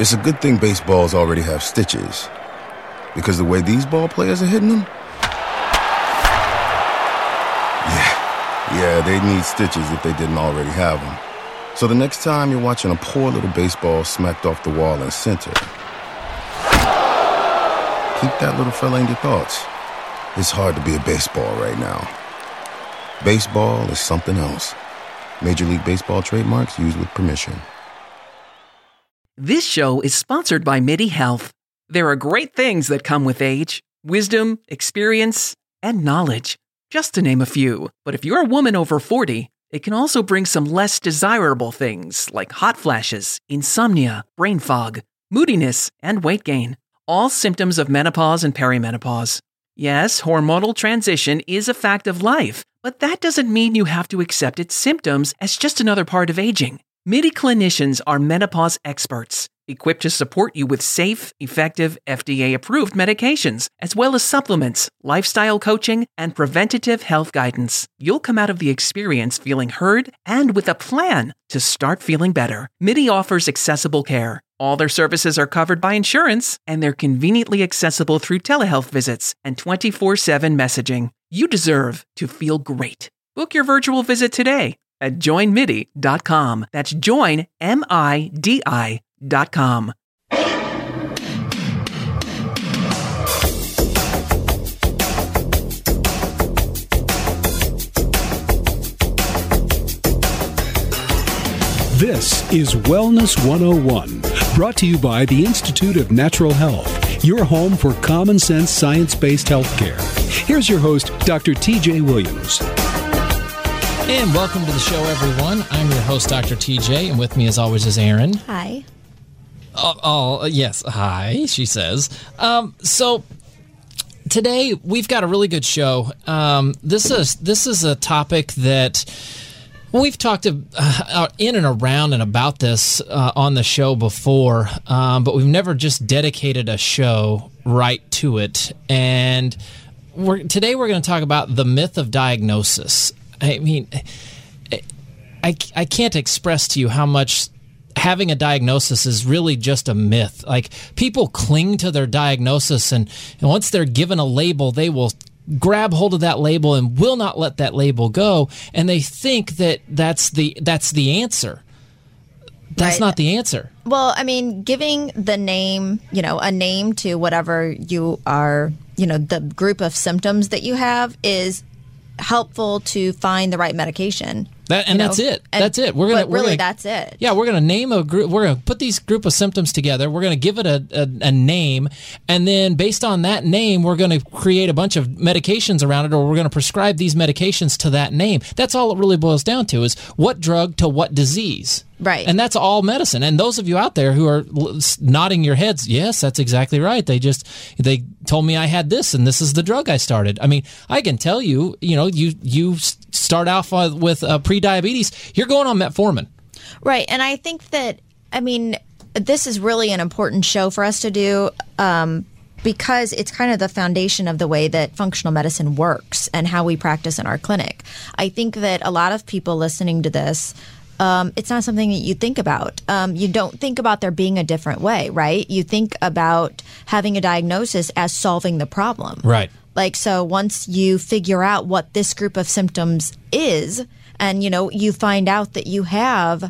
It's a good thing baseballs already have stitches, because the way these ball players are hitting them, yeah, they need stitches if they didn't already have them. So the next time you're watching a poor little baseball smacked off the wall in center, keep that little fella in your thoughts. It's hard to be a baseball right now. Baseball is something else. Major League Baseball trademarks used with permission. This show is sponsored by MIDI Health. There are great things that come with age: wisdom, experience, and knowledge, just to name a few. But if you're a woman over 40, it can also bring some less desirable things like hot flashes, insomnia, brain fog, moodiness, and weight gain. All symptoms of menopause and perimenopause. Yes, hormonal transition is a fact of life, but that doesn't mean you have to accept its symptoms as just another part of aging. MIDI clinicians are menopause experts, equipped to support you with safe, effective, FDA-approved medications, as well as supplements, lifestyle coaching, and preventative health guidance. You'll come out of the experience feeling heard and with a plan to start feeling better. MIDI offers accessible care. All their services are covered by insurance, and they're conveniently accessible through telehealth visits and 24/7 messaging. You deserve to feel great. Book your virtual visit today at joinmidi.com. That's joinmidi.com. This is Wellness 101, brought to you by the Institute of Natural Health, your home for common sense science-based healthcare. Here's your host, Dr. TJ Williams. And welcome to the show, everyone. I'm your host, Dr. TJ, and with me, as always, is Erin. Hi. Yes, hi, she says. So today we've got a really good show. This is a topic that we've talked in and around and about this on the show before, but we've never just dedicated a show right to it. And today we're going to talk about the myth of diagnosis. I mean, I can't express to you how much having a diagnosis is really just a myth. Like, people cling to their diagnosis, and once they're given a label, they will grab hold of that label and will not let that label go, and they think that that's the answer. That's not the answer. Well, I mean, giving the name, a name to whatever you are, the group of symptoms that you have is helpful to find the right medication. That's it. That's it. That's it. Yeah, we're going to name a group. We're going to put these group of symptoms together. We're going to give it a name, and then based on that name, we're going to create a bunch of medications around it, or we're going to prescribe these medications to that name. That's all it really boils down to, is what drug to what disease. Right. And that's all medicine. And those of you out there who are nodding your heads, yes, that's exactly right. They told me I had this, and this is the drug I started. I mean, I can tell you, you start off with pre-diabetes, you're going on metformin. Right. And I think that, this is really an important show for us to do because it's kind of the foundation of the way that functional medicine works and how we practice in our clinic. I think that a lot of people listening to this, it's not something that you think about. You don't think about there being a different way, right? You think about having a diagnosis as solving the problem. Right. Like, so once you figure out what this group of symptoms is, and, you find out that you have,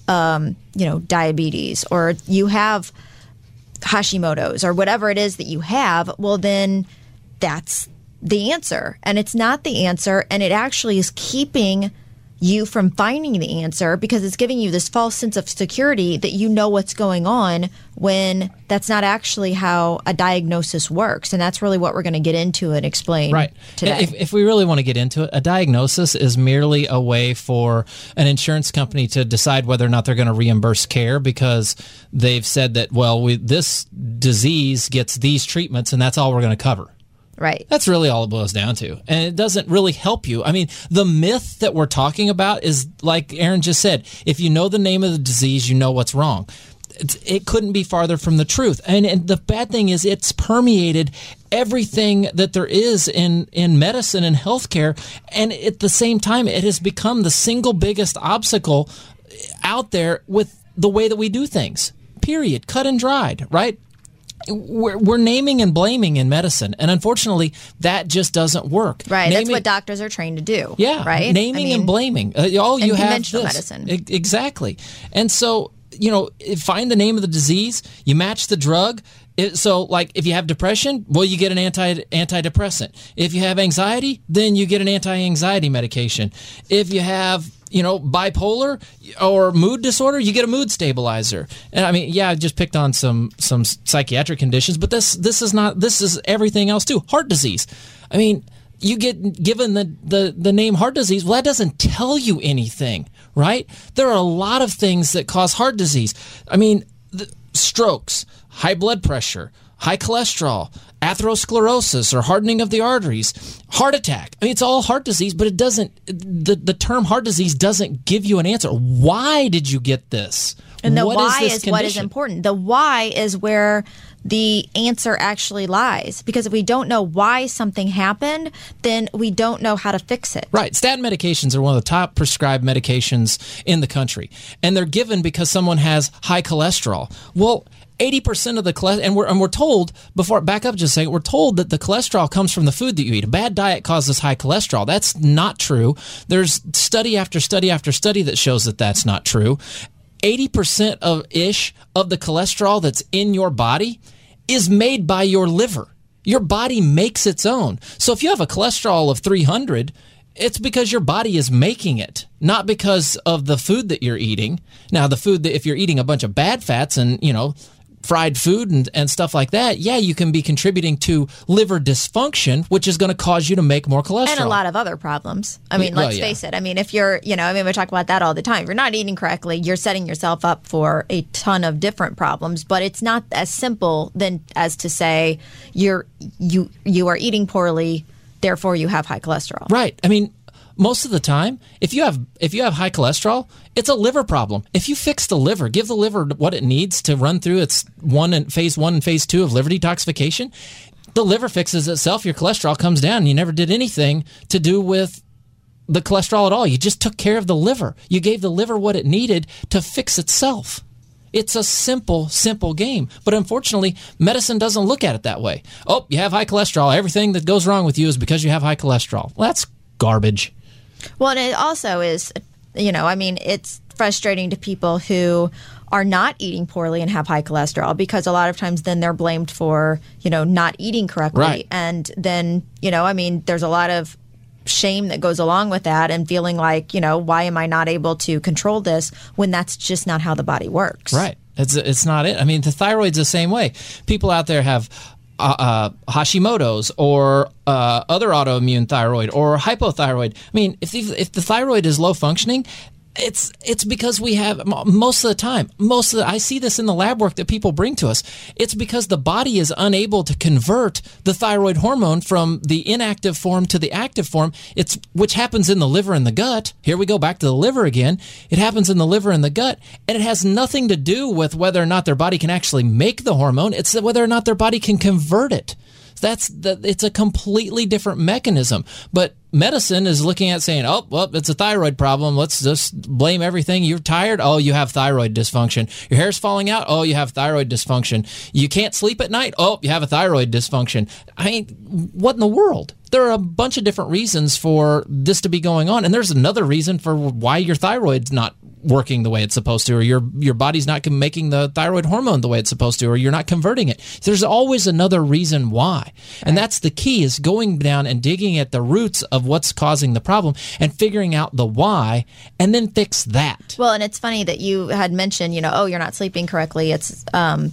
diabetes, or you have Hashimoto's, or whatever it is that you have, well, then that's the answer. And it's not the answer, and it actually is keeping you from finding the answer, because it's giving you this false sense of security that you know what's going on, when that's not actually how a diagnosis works. And that's really what we're going to get into and explain today. If we really want to get into it, a diagnosis is merely a way for an insurance company to decide whether or not they're going to reimburse care, because they've said that, this disease gets these treatments, and that's all we're going to cover. Right. That's really all it boils down to. And it doesn't really help you. I mean, the myth that we're talking about is, like Erin just said, if you know the name of the disease, you know what's wrong. It couldn't be farther from the truth. And the bad thing is, it's permeated everything that there is in medicine and healthcare. And at the same time, it has become the single biggest obstacle out there with the way that we do things. period, cut and dried, right? We're naming and blaming in medicine, and unfortunately, that just doesn't work. Right, that's what doctors are trained to do. Yeah, right. Naming and blaming. All you have conventional this. medicine. Exactly, and so find the name of the disease. You match the drug. So, like, if you have depression, well, you get an antidepressant. If you have anxiety, then you get an anti-anxiety medication. If you have bipolar or mood disorder, you get a mood stabilizer. And I mean, I just picked on some psychiatric conditions, but this is everything else too. Heart disease. I mean, you get given the name heart disease. Well, that doesn't tell you anything, right? There are a lot of things that cause heart disease. I mean, strokes, high blood pressure, high cholesterol, atherosclerosis or hardening of the arteries, heart attack. I mean, it's all heart disease, but it doesn't. The term heart disease doesn't give you an answer. Why did you get this? And the why is what is important. The why is where the answer actually lies. Because if we don't know why something happened, then we don't know how to fix it. Right. Statin medications are one of the top prescribed medications in the country. And they're given because someone has high cholesterol. Well, 80% of the cholesterol, and we're told, back up just a second, we're told that the cholesterol comes from the food that you eat. A bad diet causes high cholesterol. That's not true. There's study after study after study that shows that that's not true. 80% of the cholesterol that's in your body is made by your liver. Your body makes its own. So if you have a cholesterol of 300, it's because your body is making it, not because of the food that you're eating. Now, the food that if you're eating a bunch of bad fats and, fried food and stuff like that, you can be contributing to liver dysfunction, which is going to cause you to make more cholesterol. And a lot of other problems. I mean, let's face it. I mean, if you're, we talk about that all the time. If you're not eating correctly, you're setting yourself up for a ton of different problems. But it's not as simple as to say you are eating poorly, therefore you have high cholesterol. Right. I mean, most of the time, if you have high cholesterol, it's a liver problem. If you fix the liver, give the liver what it needs to run through its phase 1 and phase 2 of liver detoxification, the liver fixes itself, your cholesterol comes down, and you never did anything to do with the cholesterol at all. You just took care of the liver. You gave the liver what it needed to fix itself. It's a simple game. But unfortunately, medicine doesn't look at it that way. Oh, you have high cholesterol. Everything that goes wrong with you is because you have high cholesterol. Well, that's garbage. Well, and it also is, it's frustrating to people who are not eating poorly and have high cholesterol, because a lot of times then they're blamed for, not eating correctly. Right. And then, there's a lot of shame that goes along with that and feeling like, why am I not able to control this when that's just not how the body works? Right. It's not it. I mean, the thyroid's the same way. People out there have Hashimoto's or other autoimmune thyroid or hypothyroid. I mean, if the thyroid is low functioning, it's because we have most of the time. I see this in the lab work that people bring to us. It's because the body is unable to convert the thyroid hormone from the inactive form to the active form. Which happens in the liver and the gut. Here we go back to the liver again. It happens in the liver and the gut, and it has nothing to do with whether or not their body can actually make the hormone. It's whether or not their body can convert it. It's a completely different mechanism. But medicine is looking at saying, oh, well, it's a thyroid problem. Let's just blame everything. You're tired? Oh, you have thyroid dysfunction. Your hair's falling out? Oh, you have thyroid dysfunction. You can't sleep at night? Oh, you have a thyroid dysfunction. I mean, what in the world? There are a bunch of different reasons for this to be going on. And there's another reason for why your thyroid's not working the way it's supposed to, or your body's not making the thyroid hormone the way it's supposed to, or you're not converting it. There's always another reason why. And that's the key, is going down and digging at the roots of what's causing the problem and figuring out the why, and then fix that. Well, and it's funny that you had mentioned, you're not sleeping correctly. It's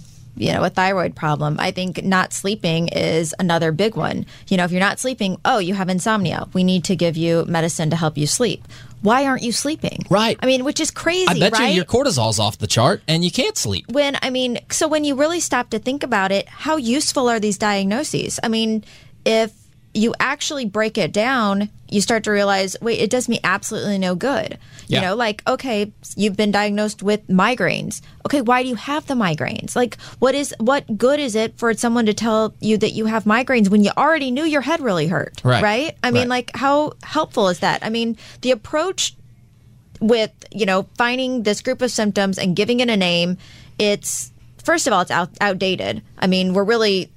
a thyroid problem. I think not sleeping is another big one. If you're not sleeping, you have insomnia. We need to give you medicine to help you sleep. Why aren't you sleeping? Right. I mean, which is crazy, I bet right? you your cortisol's off the chart and you can't sleep. So when you really stop to think about it, how useful are these diagnoses? I mean, if you actually break it down, you start to realize, wait, it does me absolutely no good. Yeah. Okay, you've been diagnosed with migraines. Okay, why do you have the migraines? Like, what good is it for someone to tell you that you have migraines when you already knew your head really hurt? Right? I mean, like, how helpful is that? I mean, the approach with, finding this group of symptoms and giving it a name, it's first of all, it's outdated. I mean, we're really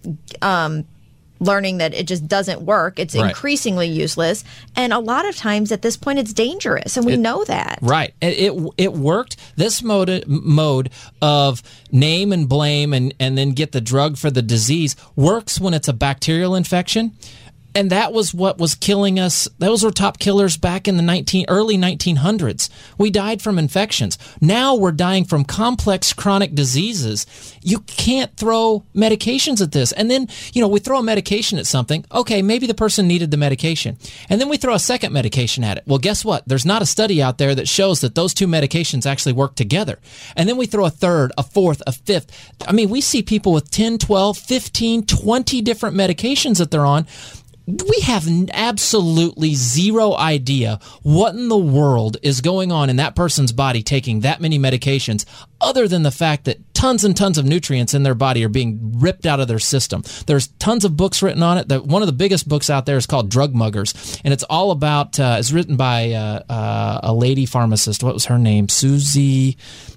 learning that it just doesn't work. It's increasingly useless. And a lot of times at this point, it's dangerous. And we know that. Right. It worked. This mode of name and blame and then get the drug for the disease works when it's a bacterial infection. And that was what was killing us. Those were top killers back in the early 1900s. We died from infections. Now we're dying from complex chronic diseases. You can't throw medications at this. And then, we throw a medication at something. Okay, maybe the person needed the medication. And then we throw a second medication at it. Well, guess what? There's not a study out there that shows that those two medications actually work together. And then we throw a third, a fourth, a fifth. I mean, we see people with 10, 12, 15, 20 different medications that they're on. We have absolutely zero idea what in the world is going on in that person's body taking that many medications, other than the fact that tons and tons of nutrients in their body are being ripped out of their system. There's tons of books written on it. One of the biggest books out there is called Drug Muggers, and it's all about, it's written by a lady pharmacist. What was her name? Susie.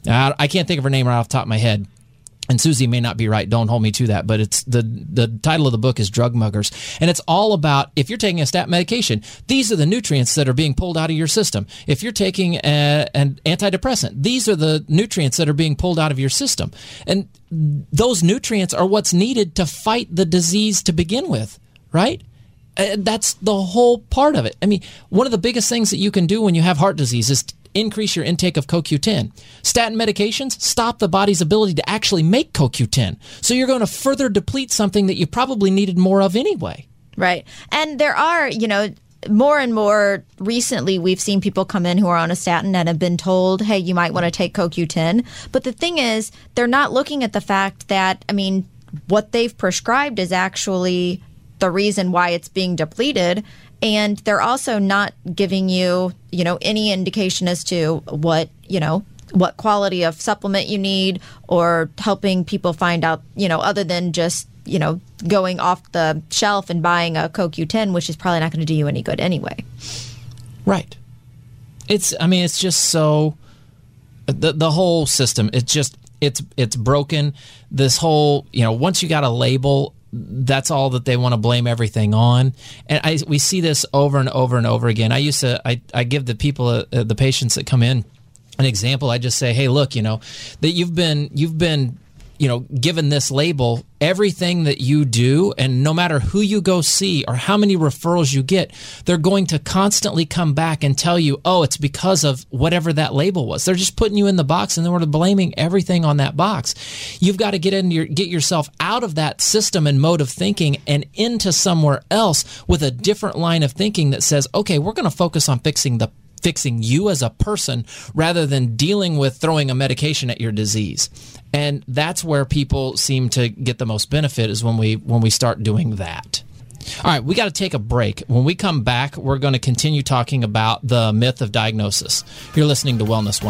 I can't think of her name right off the top of my head. And Susie may not be right. Don't hold me to that. But it's the title of the book is Drug Muggers. And it's all about, if you're taking a statin medication, these are the nutrients that are being pulled out of your system. If you're taking an antidepressant, these are the nutrients that are being pulled out of your system. And those nutrients are what's needed to fight the disease to begin with, right? That's the whole part of it. I mean, one of the biggest things that you can do when you have heart disease is increase your intake of CoQ10. Statin medications stop the body's ability to actually make CoQ10. So you're going to further deplete something that you probably needed more of anyway. Right. And there are, more and more recently, we've seen people come in who are on a statin and have been told, hey, you might want to take CoQ10. But the thing is, they're not looking at the fact that, what they've prescribed is actually the reason why it's being depleted. And they're also not giving you, any indication as to what quality of supplement you need, or helping people find out, other than just, going off the shelf and buying a CoQ10, which is probably not going to do you any good anyway. Right. It's just so, the whole system, it's broken. This whole, once you got a label, that's all that they want to blame everything on. And we see this over and over and over again. I give the people, the patients that come in, an example. I just say, hey, look, that you've been given this label. Everything that you do, and no matter who you go see or how many referrals you get, they're going to constantly come back and tell you, oh, it's because of whatever that label was. They're just putting you in the box, and then we're blaming everything on that box. You've got to get yourself out of that system and mode of thinking and into somewhere else with a different line of thinking that says, okay, we're going to focus on fixing you as a person rather than dealing with throwing a medication at your disease. And that's where people seem to get the most benefit, is when we start doing that. All right, we got to take a break. When we come back, we're going to continue talking about the myth of diagnosis. You're listening to Wellness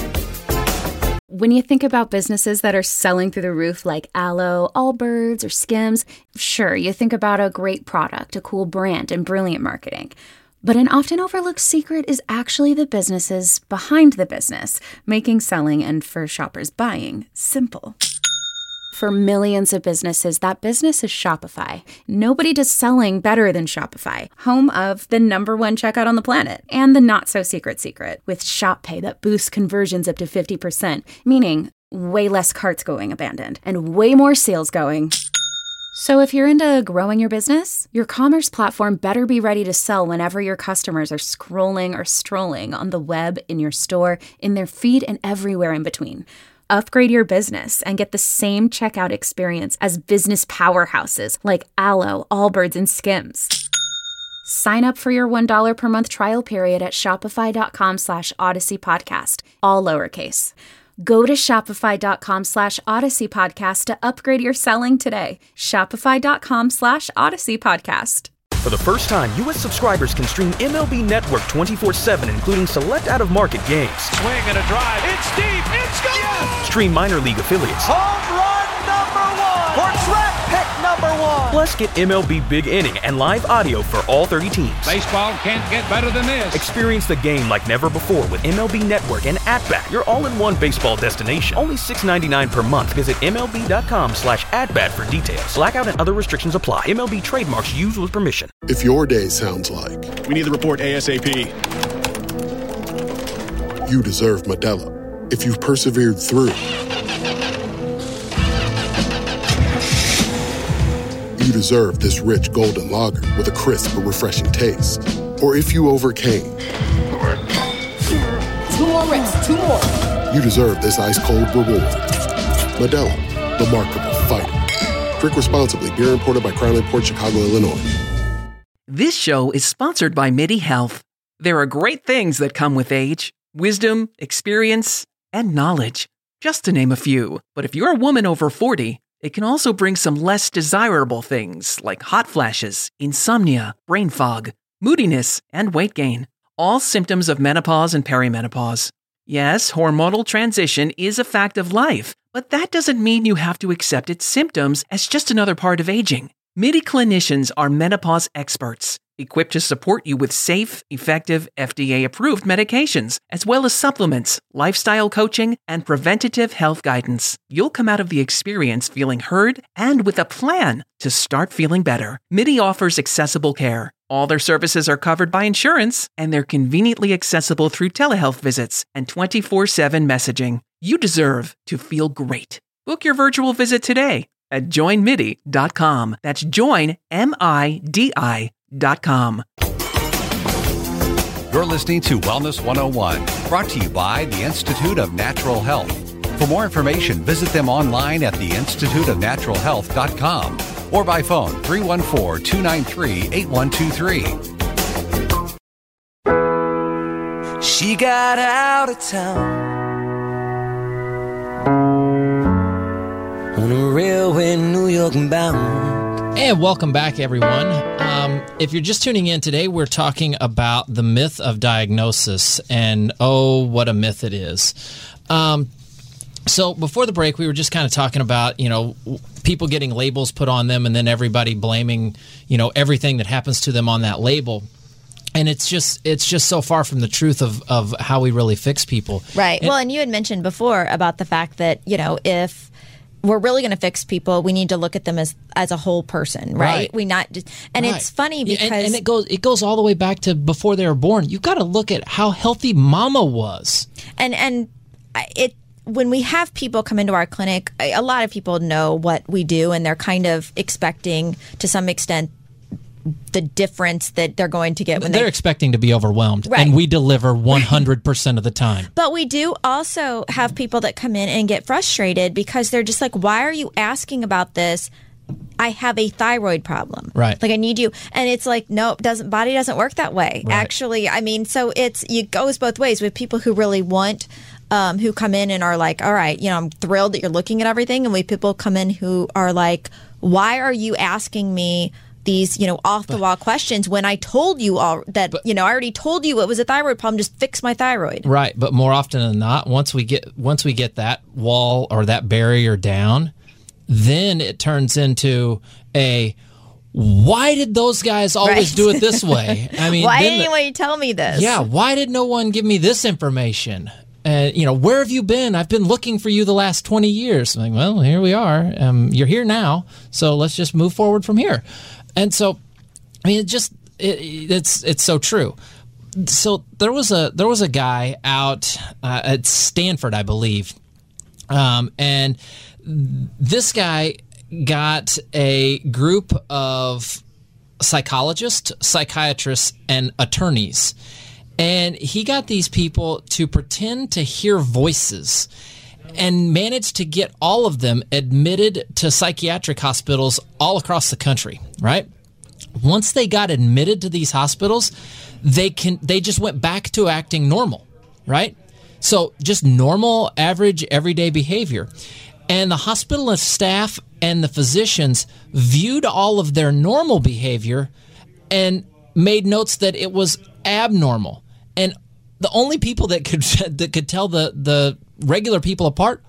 101. When you think about businesses that are selling through the roof like Aloe, Allbirds, or Skims, sure, you think about a great product, a cool brand, and brilliant marketing. But an often overlooked secret is actually the businesses behind the business, making selling and, for shoppers, buying simple. For millions of businesses, that business is Shopify. Nobody does selling better than Shopify, home of the #1 checkout on the planet, and the not-so-secret secret, with Shop Pay that boosts conversions up to 50%, meaning way less carts going abandoned, and way more sales going. So if you're into growing your business, your commerce platform better be ready to sell whenever your customers are scrolling or strolling on the web, in your store, in their feed, and everywhere in between. Upgrade your business and get the same checkout experience as business powerhouses like Aloe, Allbirds, and Skims. Sign up for your $1 per month trial period at shopify.com/Odyssey Podcast, all lowercase. Go to shopify.com/Odyssey Podcast to upgrade your selling today. Shopify.com/Odyssey Podcast. For the first time, U.S. subscribers can stream MLB Network 24/7, including select out-of-market games. Swing and a drive. It's deep. It's gone. Stream minor league affiliates. Home run #1 for draft pick #1 1. Plus, get MLB Big Inning and live audio for all 30 teams. Baseball can't get better than this. Experience the game like never before with MLB Network and At-Bat, your all-in-one baseball destination. Only $6.99 per month. Visit MLB.com/atbat for details. Blackout and other restrictions apply. MLB trademarks used with permission. If your day sounds like we need the report ASAP, you deserve Modelo. If you've persevered through, you deserve this rich golden lager with a crisp but refreshing taste. Or if you overcame, 2 more reps, 2 more. You deserve this ice-cold reward. Modelo, the mark of a fighter. Drink responsibly. Beer imported by Crown Port Chicago, Illinois. This show is sponsored by MIDI Health. There are great things that come with age: wisdom, experience, and knowledge, just to name a few. But if you're a woman over 40, it can also bring some less desirable things like hot flashes, insomnia, brain fog, moodiness, and weight gain, all symptoms of menopause and perimenopause. Yes, hormonal transition is a fact of life, but that doesn't mean you have to accept its symptoms as just another part of aging. MIDI clinicians are menopause experts, equipped to support you with safe, effective, FDA-approved medications, as well as supplements, lifestyle coaching, and preventative health guidance. You'll come out of the experience feeling heard and with a plan to start feeling better. MIDI offers accessible care. All their services are covered by insurance, and they're conveniently accessible through telehealth visits and 24/7 messaging. You deserve to feel great. Book your virtual visit today at joinmidi.com. That's joinmidi.com. You're listening to Wellness 101, brought to you by the Institute of Natural Health. For more information, visit them online at theinstituteofnaturalhealth.com or by phone 314-293-8123. She got out of town on a railway, New York bound. And welcome back, everyone. If you're just tuning in today, we're talking about the myth of diagnosis, and oh, what a myth it is. So before the break, we were just kind of talking about, people getting labels put on them and then everybody blaming, everything that happens to them on that label. And it's just so far from the truth of how we really fix people. Right. Well, and you had mentioned before about the fact that, if we're really going to fix people, we need to look at them as a whole person, right? We not just, and right. It's funny because and it goes all the way back to before they were born. You've got to look at how healthy mama was. And when we have people come into our clinic, a lot of people know what we do, and they're kind of expecting to some extent the difference that they're going to get when they're expecting to be overwhelmed, right. And we deliver 100% of the time. But we do also have people that come in and get frustrated because they're just like, why are you asking about this? I have a thyroid problem. Right. Like, I need you. And it's like, no, body doesn't work that way. Right. Actually, so it goes both ways with people who really want, who come in and are like, all right, I'm thrilled that you're looking at everything. And we people come in who are like, why are you asking me these, off the wall questions when I told you all that, I already told you it was a thyroid problem, just fix my thyroid. Right. But more often than not, once we get that wall or that barrier down, then it turns into why did those guys always do it this way? I mean, why didn't anyone tell me this? Yeah. Why did no one give me this information? Where have you been? I've been looking for you the last 20 years. I'm like, well, here we are. You're here now. So let's just move forward from here. And so, it's so true. So there was a guy out at Stanford, I believe, and this guy got a group of psychologists, psychiatrists, and attorneys, and he got these people to pretend to hear voices and managed to get all of them admitted to psychiatric hospitals all across the country, right? Once they got admitted to these hospitals, they just went back to acting normal, right? So just normal, average, everyday behavior. And the hospital staff and the physicians viewed all of their normal behavior and made notes that it was abnormal. And the only people that could tell the regular people apart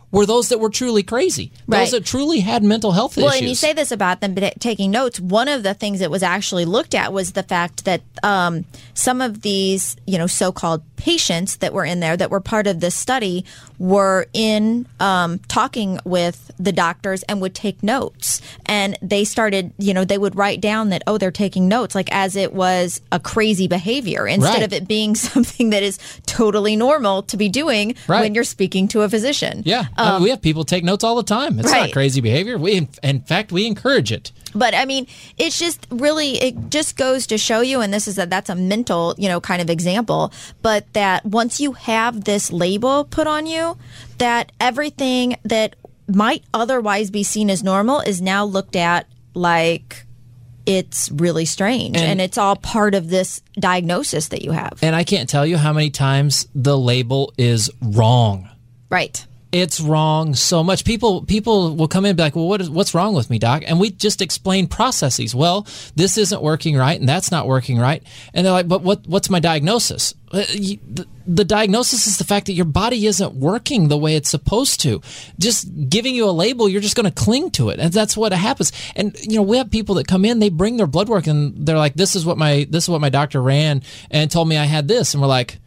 were those that were truly crazy, those that truly had mental health issues. Well, and you say this about them taking notes. One of the things that was actually looked at was the fact that some of these, so-called patients that were in there that were part of this study were in talking with the doctors and would take notes. And they started, they would write down that, they're taking notes, like as it was a crazy behavior instead of it being something that is totally normal to be doing when you're speaking to a physician. Yeah. We have people take notes all the time. It's not crazy behavior. In fact, we encourage it. But I mean, it's just really, it just goes to show you, and that's a mental, kind of example, but that once you have this label put on you, that everything that might otherwise be seen as normal is now looked at like it's really strange. And it's all part of this diagnosis that you have. And I can't tell you how many times the label is wrong. Right. It's wrong so much. People will come in and be like, well, what's wrong with me, doc? And we just explain processes. Well, this isn't working right, and that's not working right. And they're like, but what's my diagnosis? The diagnosis is the fact that your body isn't working the way it's supposed to. Just giving you a label, you're just going to cling to it, and that's what happens. And we have people that come in, they bring their blood work, and they're like, this is what my doctor ran and told me I had this, and we're like,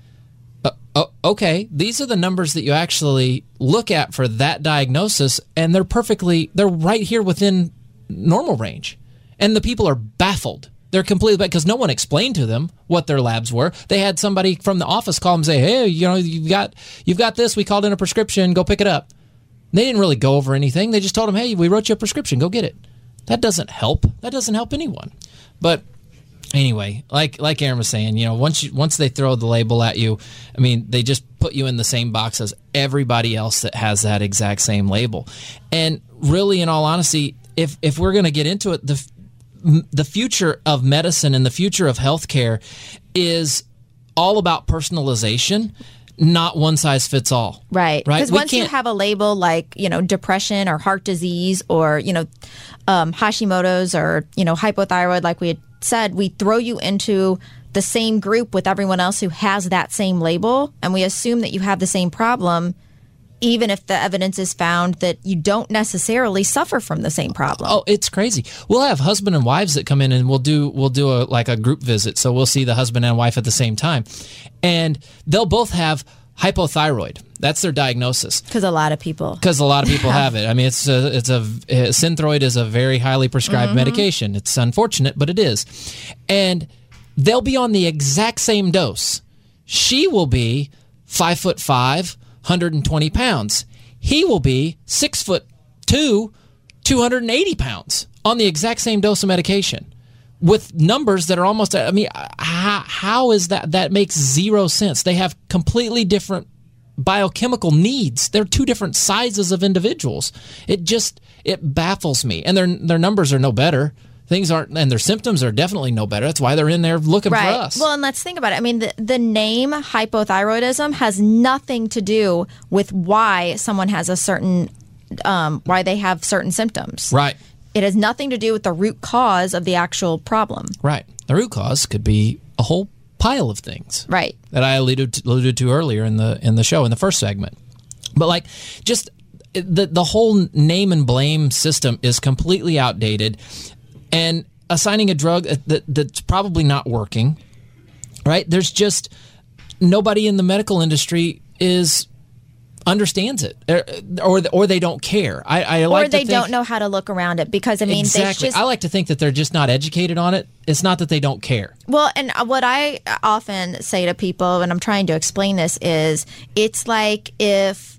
okay, these are the numbers that you actually look at for that diagnosis, and they're right here within normal range. And the people are baffled. They're completely, because no one explained to them what their labs were. They had somebody from the office call them and say, hey, you've got this. We called in a prescription. Go pick it up. They didn't really go over anything. They just told them, hey, we wrote you a prescription. Go get it. That doesn't help. That doesn't help anyone. But anyway, like Aaron was saying, once they throw the label at you, I mean, they just put you in the same box as everybody else that has that exact same label. And really, in all honesty, if we're going to get into it, the future of medicine and the future of healthcare is all about personalization, not one size fits all. Right. Because once you have a label like, depression or heart disease or, Hashimoto's or, hypothyroid, like we had said, we throw you into the same group with everyone else who has that same label, and we assume that you have the same problem, even if the evidence is found that you don't necessarily suffer from the same problem. Oh, it's crazy. We'll have husband and wives that come in, and we'll do a group visit. So we'll see the husband and wife at the same time, and they'll both have hypothyroid. That's their diagnosis. Because a lot of people have it. I mean, Synthroid is a very highly prescribed medication. It's unfortunate, but it is. And they'll be on the exact same dose. She will be 5'5", 120 pounds. He will be 6'2", 280 pounds on the exact same dose of medication with numbers that are almost, I mean, how is that? That makes zero sense. They have completely different biochemical needs. They're two different sizes of individuals. It baffles me. And their numbers are no better. Things aren't, and their symptoms are definitely no better. That's why they're in there looking for us. Well, and let's think about it. I mean, the name hypothyroidism has nothing to do with why someone has a certain, why they have certain symptoms. Right. It has nothing to do with the root cause of the actual problem. Right. The root cause could be a whole pile of things. Right. That I alluded to earlier in the show, in the first segment. But just the whole name and blame system is completely outdated. And assigning a drug that's probably not working, right? There's just nobody in the medical industry understands it, or they don't care. Or they don't know how to look around it because, I mean, exactly. I like to think that they're just not educated on it. It's not that they don't care. Well, and what I often say to people when I'm trying to explain this is, it's like if,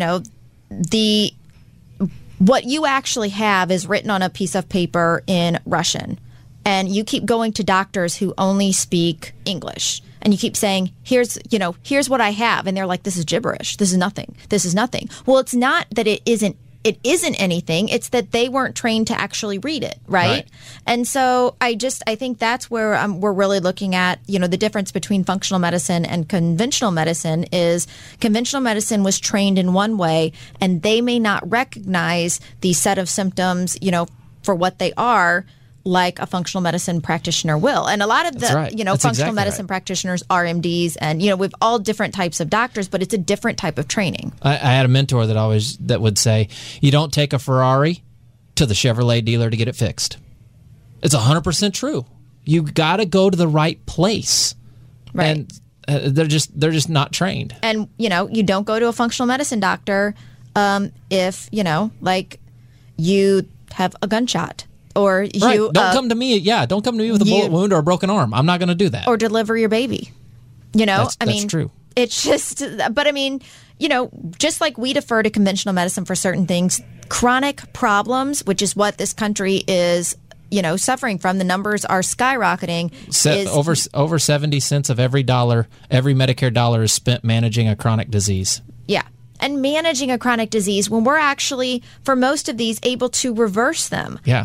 what you actually have is written on a piece of paper in Russian, and you keep going to doctors who only speak English, and you keep saying, here's what I have, and they're like, this is gibberish. This is nothing. This is nothing. Well, it's not that it isn't anything. It's that they weren't trained to actually read it, right? And so I think that's where we're really looking at, the difference between functional medicine and conventional medicine is conventional medicine was trained in one way, and they may not recognize the set of symptoms, for what they are, like a functional medicine practitioner will. And a lot of the, functional medicine practitioners, RMDs, and, we've all different types of doctors, but it's a different type of training. I had a mentor that would say, you don't take a Ferrari to the Chevrolet dealer to get it fixed. It's 100% true. You got to go to the right place. Right. And they're just not trained. And, you don't go to a functional medicine doctor if, you have a gunshot. Or you don't come to me. Yeah, don't come to me with a bullet wound or a broken arm. I'm not going to do that. Or deliver your baby. That's true. It's just, but just like we defer to conventional medicine for certain things, chronic problems, which is what this country is, suffering from. The numbers are skyrocketing. Over 70 cents of every Medicare dollar is spent managing a chronic disease. Yeah. And managing a chronic disease when we're actually, for most of these, able to reverse them. Yeah.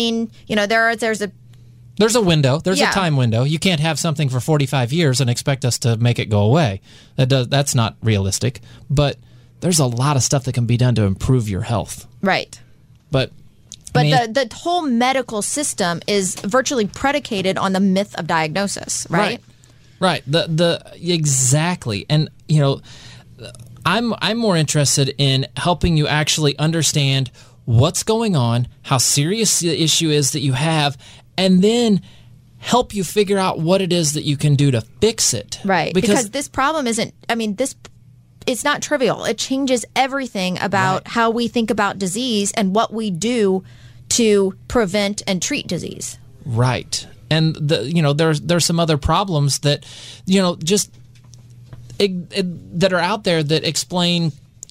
There's a window. There's a time window. You can't have something for 45 years and expect us to make it go away. That's not realistic. But there's a lot of stuff that can be done to improve your health. Right. But the whole medical system is virtually predicated on the myth of diagnosis, right? Right. Exactly. And I'm more interested in helping you actually understand what's going on, how serious the issue is that you have, and then help you figure out what it is that you can do to fix it. Right. Because this problem it's not trivial. It changes everything about how we think about disease and what we do to prevent and treat disease. Right. And there's some other problems that that are out there that explain,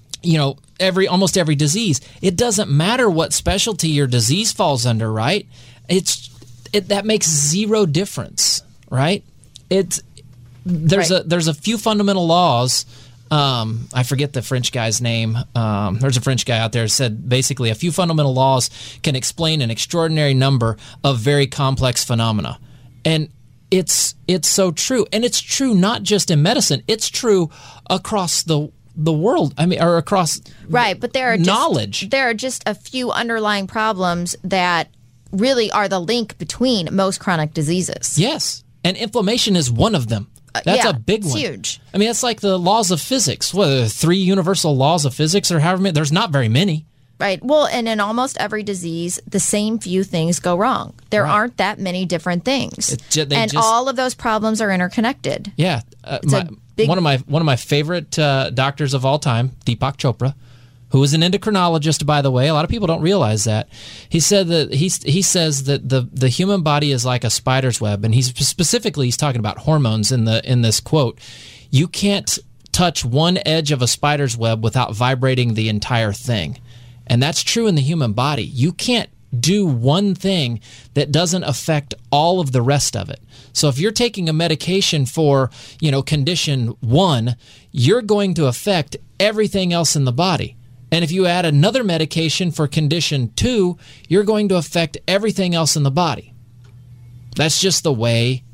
almost every disease. It doesn't matter what specialty your disease falls under, right? That makes zero difference, right? There's a few fundamental laws. I forget the French guy's name. There's a French guy out there who said basically a few fundamental laws can explain an extraordinary number of very complex phenomena. And it's so true. And it's true not just in medicine. It's true across the world. Or across but there are knowledge. There are just a few underlying problems that really are the link between most chronic diseases. Yes. And inflammation is one of them. That's a big one. It's huge. It's like the laws of physics. What, 3 universal laws of physics or however many? There's not very many. Right. Well, and in almost every disease, the same few things go wrong. There aren't that many different things. All of those problems are interconnected. Yeah. One of my favorite doctors of all time, Deepak Chopra, who is an endocrinologist, by the way. A lot of people don't realize that. He said that he says that the human body is like a spider's web, and he's talking about hormones in this quote. You can't touch one edge of a spider's web without vibrating the entire thing. And that's true in the human body. You can't do one thing that doesn't affect all of the rest of it. So if you're taking a medication for, condition 1, you're going to affect everything else in the body. And if you add another medication for condition 2, you're going to affect everything else in the body. That's just the way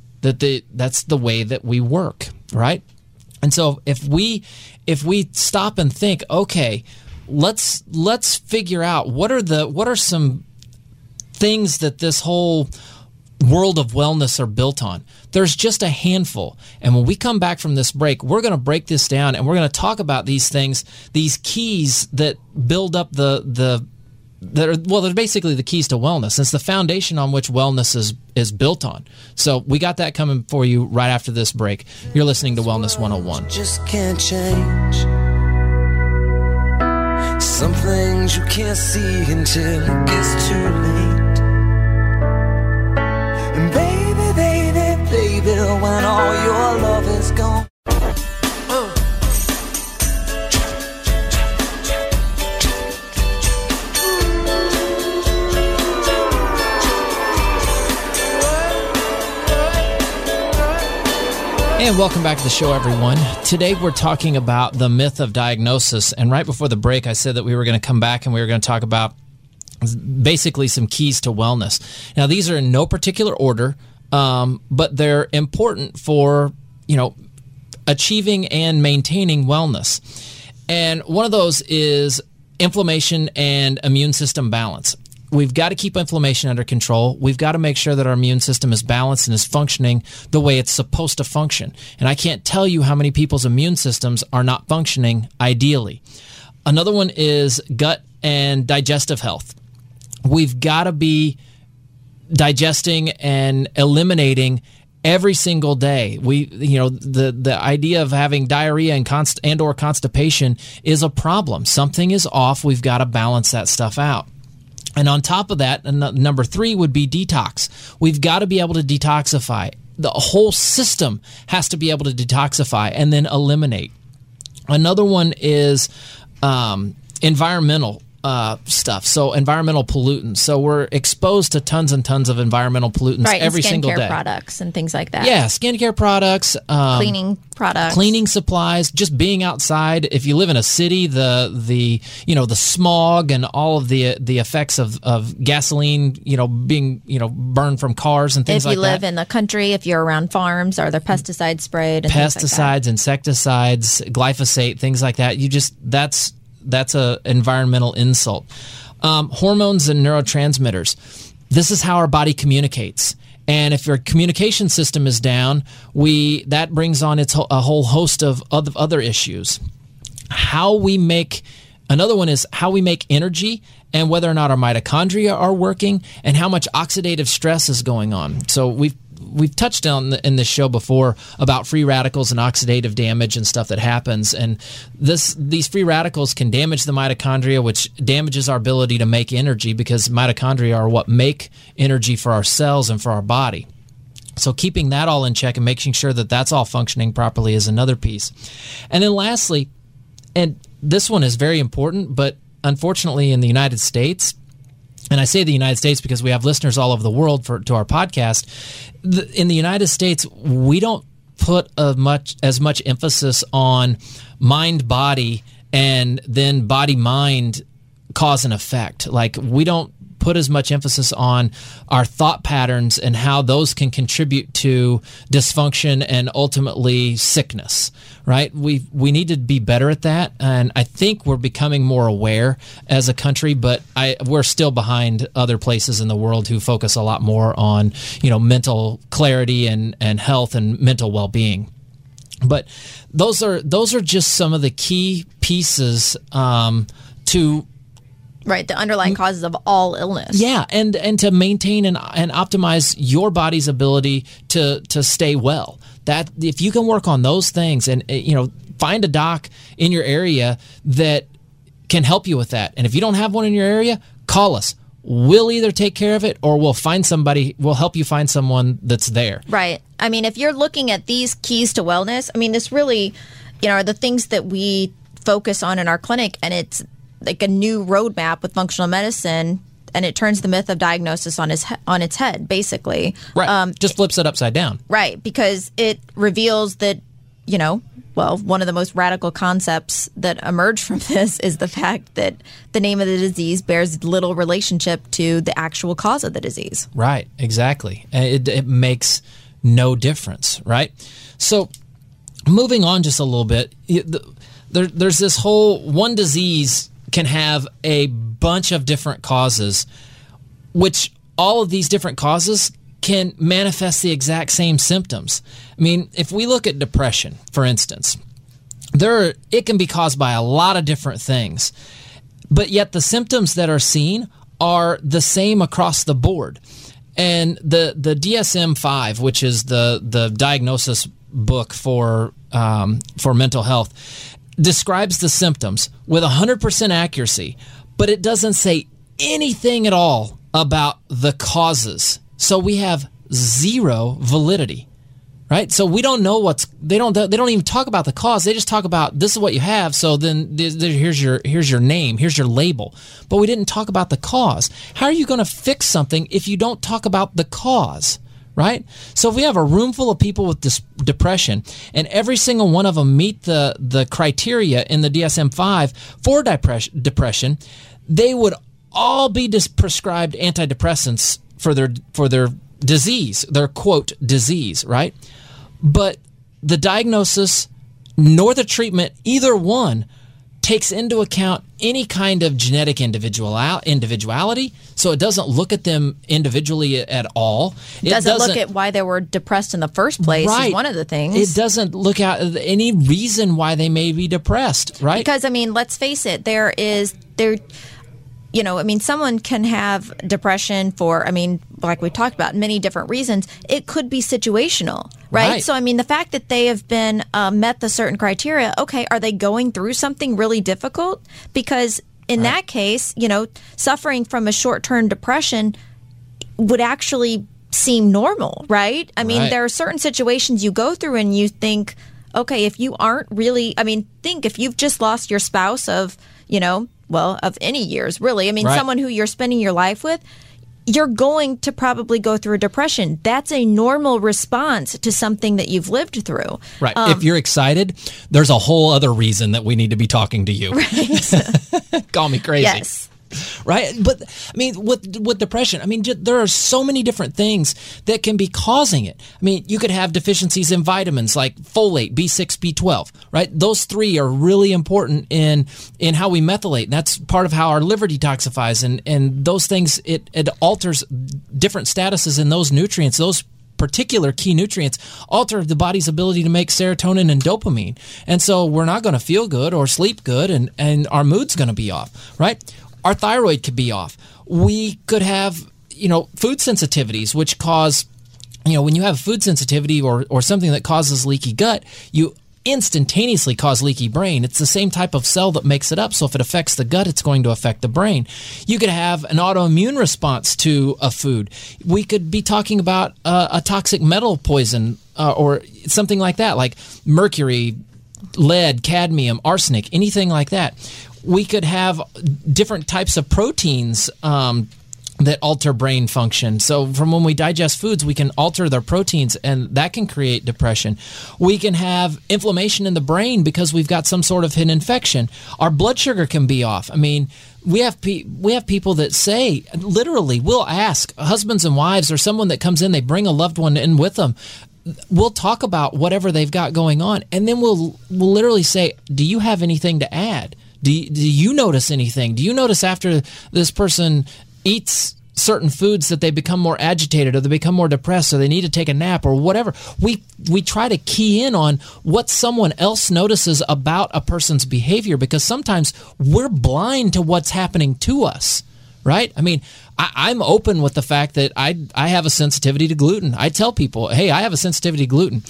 that we work, right? And so if we stop and think, okay, let's figure out what are some things that this whole world of wellness are built on. There's just a handful. And when we come back from this break, we're going to break this down and we're going to talk about these things, these keys that build up they're basically the keys to wellness. It's the foundation on which wellness is built on. So we got that coming for you right after this break. You're listening to Wellness 101. Just can't change. Some things you can't see until it gets too late. And baby, when all your love is gone. And welcome back to the show, everyone. Today we're talking about the myth of diagnosis. And right before the break, I said that we were going to come back and we were going to talk about basically some keys to wellness. Now, these are in no particular order, but they're important for, achieving and maintaining wellness. And one of those is inflammation and immune system balance. We've got to keep inflammation under control. We've got to make sure that our immune system is balanced and is functioning the way it's supposed to function. And I can't tell you how many people's immune systems are not functioning ideally. Another one is gut and digestive health. We've got to be digesting and eliminating every single day. The idea of having diarrhea and or constipation is a problem. Something is off. We've got to balance that stuff out. And on top of that, number 3 would be detox. We've got to be able to detoxify. The whole system has to be able to detoxify and then eliminate. Another one is environmental stuff. So environmental pollutants. So we're exposed to tons and tons of environmental pollutants every single day. Skincare products and things like that. Yeah, skincare products, cleaning products, cleaning supplies. Just being outside. If you live in a city, the smog and all of the effects of gasoline, being burned from cars and things like that. If you live in the country, if you're around farms, are there pesticides sprayed? And pesticides, things like that? Insecticides, glyphosate, things like that. That's a environmental insult. Hormones and neurotransmitters. This is how our body communicates. And if your communication system is down, that brings on a whole host of other issues. Another one is how we make energy and whether or not our mitochondria are working and how much oxidative stress is going on. So we've touched on in this show before about free radicals and oxidative damage and stuff that happens. And these free radicals can damage the mitochondria, which damages our ability to make energy because mitochondria are what make energy for our cells and for our body. So keeping that all in check and making sure that that's all functioning properly is another piece. And then lastly, and this one is very important, but unfortunately in the United States, and I say the United States because we have listeners all over the world to our podcast. In the United States, we don't put as much emphasis on mind-body and then body-mind cause and effect. Like, we don't put as much emphasis on our thought patterns and how those can contribute to dysfunction and ultimately sickness, right? We need to be better at that, and I think we're becoming more aware as a country, but we're still behind other places in the world who focus a lot more on, mental clarity and health and mental well-being. But those are just some of the key pieces to right, the underlying causes of all illness. Yeah, and to maintain and optimize your body's ability to stay well. That if you can work on those things and find a doc in your area that can help you with that. And if you don't have one in your area, call us. We'll either take care of it or we'll help you find someone that's there. Right. I mean, if you're looking at these keys to wellness, this really, are the things that we focus on in our clinic, and it's like a new roadmap with functional medicine, and it turns the myth of diagnosis on its head, basically. Right. Just flips it upside down. Right, because it reveals that, one of the most radical concepts that emerged from this is the fact that the name of the disease bears little relationship to the actual cause of the disease. Right, exactly. It makes no difference, right? So moving on just a little bit, there's this whole one disease can have a bunch of different causes, which all of these different causes can manifest the exact same symptoms. If we look at depression, for instance, it can be caused by a lot of different things, but yet the symptoms that are seen are the same across the board. And the DSM-5, which is the diagnosis book for mental health, describes the symptoms with 100% accuracy, but it doesn't say anything at all about the causes. So we have zero validity, right? So we don't know they don't even talk about the cause. They just talk about this is what you have. So then here's your name, here's your label. But we didn't talk about the cause. How are you going to fix something if you don't talk about the cause? Right? So if we have a room full of people with depression and every single one of them meet the criteria in the DSM-5 for depression, they would all be prescribed antidepressants for their disease, their quote disease, right? But the diagnosis nor the treatment, either one, takes into account any kind of genetic individuality, so it doesn't look at them individually at all. It doesn't look at why they were depressed in the first place, right. is one of the things. It doesn't look at any reason why they may be depressed, right? Because, I mean, let's face it, someone can have depression for, like we talked about, many different reasons. It could be situational, right? So, the fact that they have been met the certain criteria, okay, are they going through something really difficult? Because in that case, suffering from a short-term depression would actually seem normal, right? There are certain situations you go through and you think, okay, if you aren't really, think if you've just lost your spouse of any years, really. Someone who you're spending your life with, you're going to probably go through a depression. That's a normal response to something that you've lived through. Right. If you're excited, there's a whole other reason that we need to be talking to you. Right. Call me crazy. Yes. Right. But with depression, there are so many different things that can be causing it. You could have deficiencies in vitamins like folate, B6, B12, right? Those three are really important in how we methylate. And that's part of how our liver detoxifies. And those things, it alters different statuses in those nutrients. Those particular key nutrients alter the body's ability to make serotonin and dopamine. And so we're not going to feel good or sleep good, and our mood's going to be off, right? Our thyroid could be off. We could have, food sensitivities, which cause, when you have food sensitivity or something that causes leaky gut, you instantaneously cause leaky brain. It's the same type of cell that makes it up. So if it affects the gut, it's going to affect the brain. You could have an autoimmune response to a food. We could be talking about a toxic metal poison or something like that, like mercury, lead, cadmium, arsenic, anything like that. We could have different types of proteins that alter brain function. So from when we digest foods, we can alter their proteins, and that can create depression. We can have inflammation in the brain because we've got some sort of hidden infection. Our blood sugar can be off. We have people that say, literally, we'll ask husbands and wives or someone that comes in, they bring a loved one in with them. We'll talk about whatever they've got going on, and then we'll literally say, do you have anything to add? Do you notice anything? Do you notice after this person eats certain foods that they become more agitated or they become more depressed or they need to take a nap or whatever? We try to key in on what someone else notices about a person's behavior, because sometimes we're blind to what's happening to us, right? I'm open with the fact that I have a sensitivity to gluten. I tell people, hey, I have a sensitivity to gluten.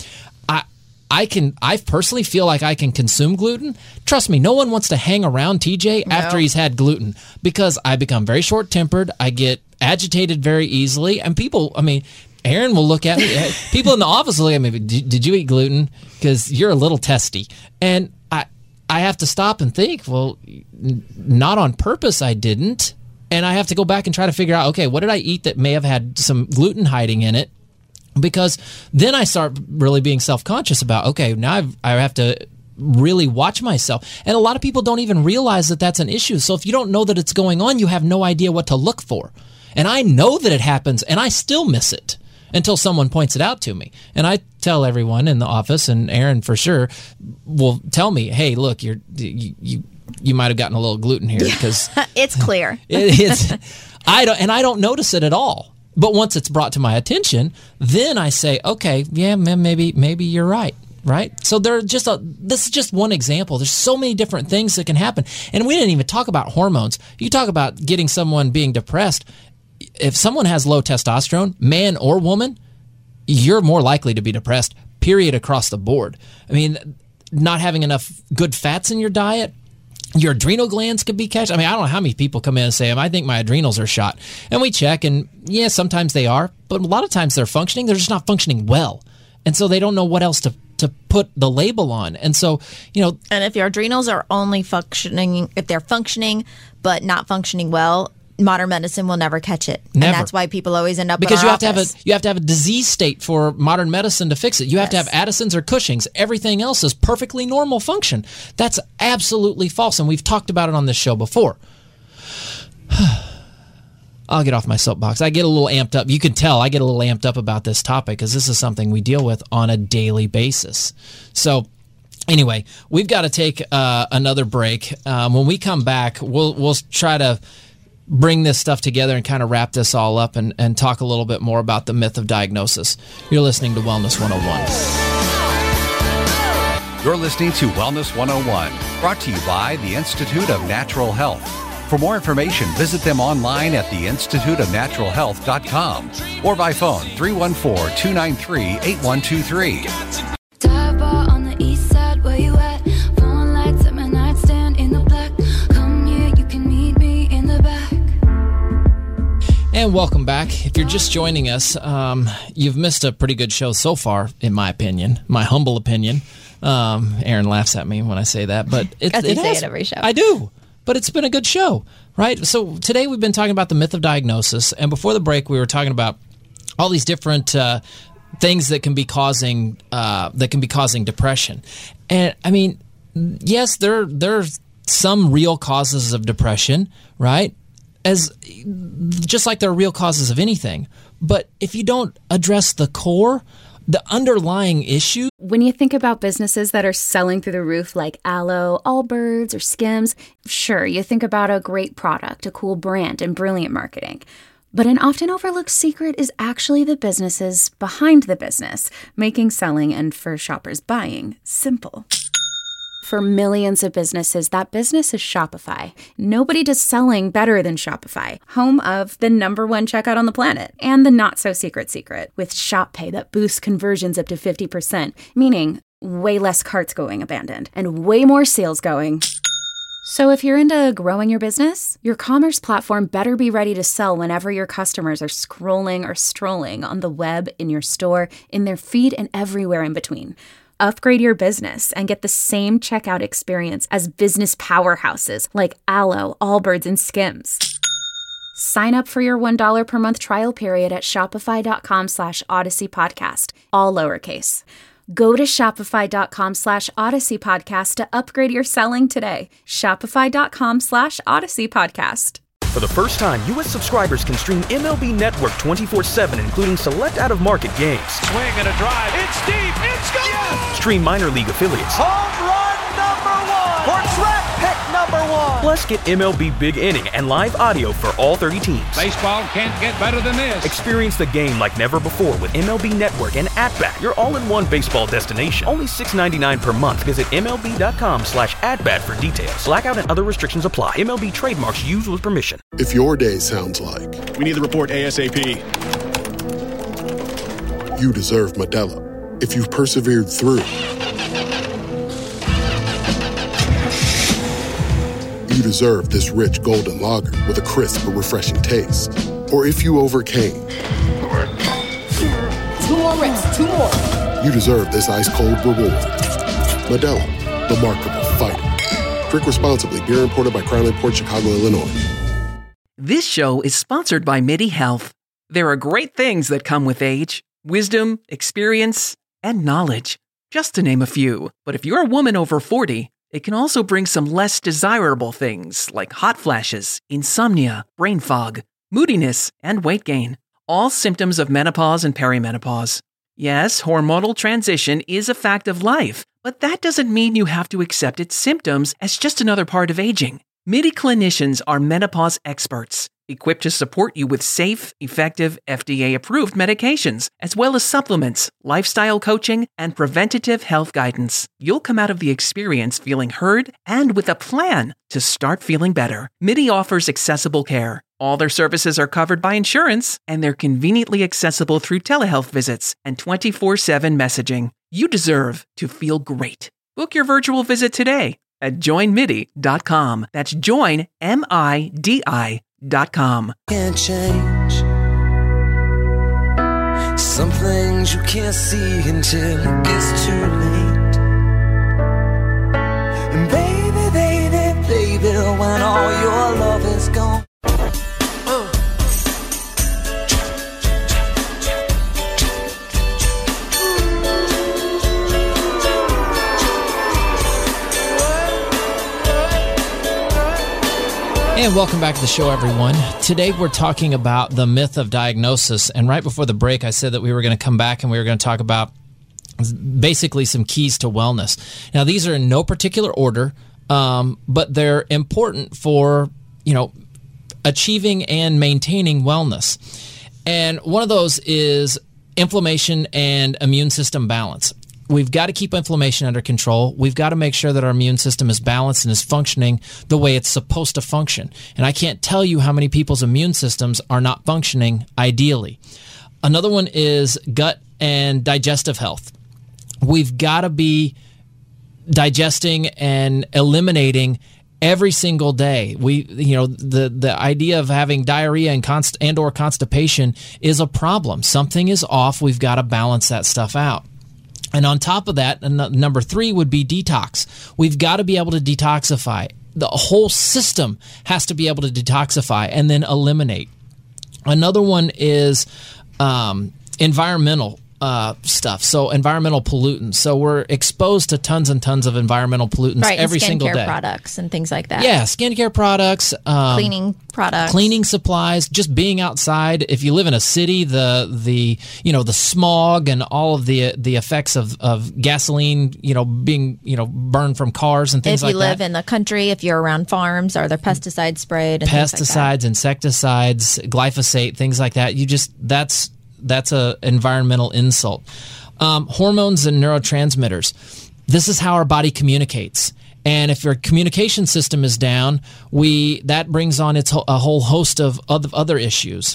I personally feel like I can consume gluten. Trust me, no one wants to hang around TJ after he's had gluten, because I become very short-tempered. I get agitated very easily. And people, Aaron will look at me. People in the office will look at me, did you eat gluten? Because you're a little testy. And I have to stop and think, well, not on purpose I didn't. And I have to go back and try to figure out, okay, what did I eat that may have had some gluten hiding in it? Because then I start really being self-conscious about, okay, now I have to really watch myself. And a lot of people don't even realize that that's an issue. So if you don't know that it's going on, you have no idea what to look for. And I know that it happens, and I still miss it until someone points it out to me. And I tell everyone in the office, and Aaron for sure will tell me, hey, look, you might have gotten a little gluten here, because it's clear. I don't notice it at all. But once it's brought to my attention, then I say, okay, yeah, maybe you're right. Right? So this is just one example. There's so many different things that can happen. And we didn't even talk about hormones. You talk about getting someone being depressed. If someone has low testosterone, man or woman, you're more likely to be depressed, period, across the board. Not having enough good fats in your diet, your adrenal glands could be catched. I don't know how many people come in and say, I think my adrenals are shot. And we check, and yeah, sometimes they are, but a lot of times they're functioning. They're just not functioning well. And so they don't know what else to put the label on. And so, And if your adrenals are only functioning, if they're functioning but not functioning well, modern medicine will never catch it. Never. And that's why people always end up because in our you have to have a disease state for modern medicine to fix it. You have to have Addison's or Cushing's. Everything else is perfectly normal function. That's absolutely false, and we've talked about it on this show before. I'll get off my soapbox. I get a little amped up. You can tell I get a little amped up about this topic because this is something we deal with on a daily basis. So Anyway, we've got to take another break. When we come back, we'll try to bring this stuff together and kind of wrap this all up and talk a little bit more about the myth of diagnosis. You're listening to Wellness 101. You're listening to Wellness 101, brought to you by the Institute of Natural Health. For more information, visit them online at theinstituteofnaturalhealth.com or by phone 314-293-8123. Dive bar on the east side, where you at? Phone lights at my nightstand in the black. Come here, you can meet me in the back. And welcome back. If you're just joining us, you've missed a pretty good show so far, in my opinion, my humble opinion. Aaron laughs at me when I say that, but Say it every show. I do. But it's been a good show, right? So today we've been talking about the myth of diagnosis, and before the break we were talking about all these different things that can be causing depression. And I mean, yes, there's some real causes of depression, right? As just like there are real causes of anything. But if you don't address the core, the underlying issue. When you think about businesses that are selling through the roof like Aloe, Allbirds, or Skims, sure, you think about a great product, a cool brand, and brilliant marketing. But an often overlooked secret is actually the businesses behind the business, making selling and, for shoppers, buying simple. For millions of businesses, that business is Shopify. Nobody does selling better than Shopify, home of the #1 checkout on the planet, and the not-so-secret secret, with Shop Pay that boosts conversions up to 50%, meaning way less carts going abandoned, and way more sales going. So if you're into growing your business, your commerce platform better be ready to sell whenever your customers are scrolling or strolling on the web, in your store, in their feed, and everywhere in between. Upgrade your business and get the same checkout experience as business powerhouses like Aloe, Allbirds, and Skims. Sign up for your $1 per month trial period at shopify.com/Odyssey Podcast, all lowercase. Go to shopify.com/Odyssey Podcast to upgrade your selling today. Shopify.com/Odyssey Podcast. For the first time, U.S. subscribers can stream MLB Network 24/7, including select out-of-market games. Swing and a drive. It's deep. It's gone. Yes! Stream minor league affiliates. Home run #1. Or track pick #1. Plus, get MLB Big Inning and live audio for all 30 teams. Baseball can't get better than this. Experience the game like never before with MLB Network and At-Bat, your all-in-one baseball destination. Only $6.99 per month. Visit MLB.com/AtBat for details. Blackout and other restrictions apply. MLB trademarks used with permission. If your day sounds like we need the report ASAP, you deserve Modelo. If you've persevered through, you deserve this rich golden lager with a crisp but refreshing taste. Or if you overcame, 2 more reps, 2 more. You deserve this ice cold reward. Modelo, the Remarkable Fighter. Drink responsibly. Beer imported by Crown Imports, Chicago, Illinois. This show is sponsored by MIDI Health. There are great things that come with age: wisdom, experience, and knowledge, just to name a few. But if you're a woman over 40, it can also bring some less desirable things like hot flashes, insomnia, brain fog, moodiness, and weight gain. All symptoms of menopause and perimenopause. Yes, hormonal transition is a fact of life, but that doesn't mean you have to accept its symptoms as just another part of aging. MIDI clinicians are menopause experts, equipped to support you with safe, effective, FDA-approved medications, as well as supplements, lifestyle coaching, and preventative health guidance. You'll come out of the experience feeling heard and with a plan to start feeling better. MIDI offers accessible care. All their services are covered by insurance, and they're conveniently accessible through telehealth visits and 24/7 messaging. You deserve to feel great. Book your virtual visit today at joinmidi.com. That's joinmidi.com. Can't change some things you can't see until it gets too late. And baby, baby, baby, when all your love is gone. And welcome back to the show, everyone. Today we're talking about the myth of diagnosis. And right before the break, I said that we were going to come back and we were going to talk about basically some keys to wellness. Now, these are in no particular order, but they're important for, achieving and maintaining wellness. And one of those is inflammation and immune system balance. We've got to keep inflammation under control. We've got to make sure that our immune system is balanced and is functioning the way it's supposed to function. And I can't tell you how many people's immune systems are not functioning ideally. Another one is gut and digestive health. We've got to be digesting and eliminating every single day. The idea of having diarrhea and or constipation is a problem. Something is off. We've got to balance that stuff out. And on top of that, number 3 would be detox. We've got to be able to detoxify. The whole system has to be able to detoxify and then eliminate. Another one is environmental stuff. So environmental pollutants. So we're exposed to tons and tons of environmental pollutants every single day. Skincare products and things like that. Yeah, skincare products, cleaning products, cleaning supplies. Just being outside. If you live in a city, the smog and all of the effects of gasoline, being burned from cars and things like that. If you live in the country, if you're around farms, are there pesticides sprayed? And pesticides, things like that? Insecticides, glyphosate, things like that. That's a environmental insult. Hormones and neurotransmitters. This is how our body communicates. And if your communication system is down, that brings on a whole host of other issues.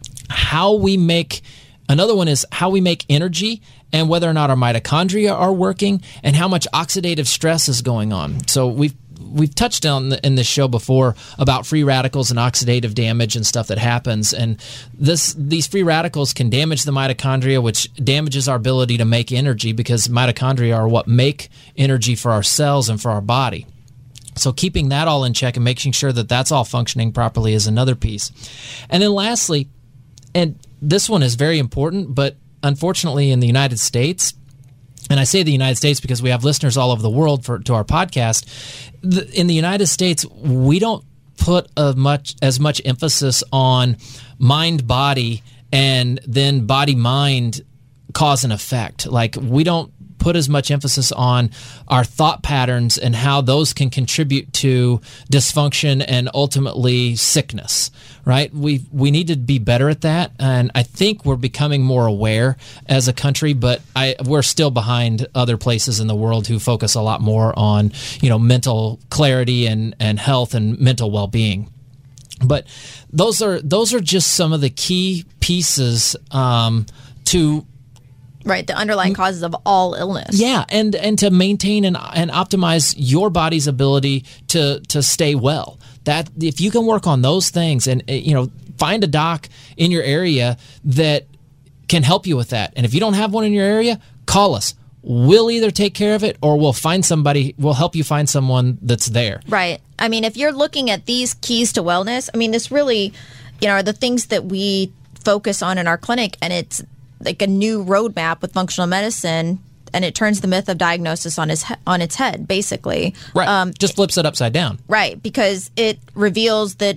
Another one is how we make energy and whether or not our mitochondria are working and how much oxidative stress is going on. So we've touched on in this show before about free radicals and oxidative damage and stuff that happens. And these free radicals can damage the mitochondria, which damages our ability to make energy because mitochondria are what make energy for our cells and for our body. So keeping that all in check and making sure that that's all functioning properly is another piece. And then lastly, and this one is very important, but unfortunately in the United States, and I say the United States because we have listeners all over the world to our podcast. In the United States, we don't put as much emphasis on mind-body and then body-mind cause and effect. Like, we don't put as much emphasis on our thought patterns and how those can contribute to dysfunction and ultimately sickness, right? We need to be better at that, and I think we're becoming more aware as a country, but we're still behind other places in the world who focus a lot more on, mental clarity and health and mental well-being. But those are just some of the key pieces to right, the underlying causes of all illness. Yeah, and to maintain and optimize your body's ability to stay well. That if you can work on those things and find a doc in your area that can help you with that. And if you don't have one in your area, call us. We'll either take care of it or we'll help you find someone that's there. Right. I mean, if you're looking at these keys to wellness, I mean, this really, are the things that we focus on in our clinic, and it's like a new roadmap with functional medicine, and it turns the myth of diagnosis on its head, basically. Right. Just flips it upside down. Right, because it reveals that,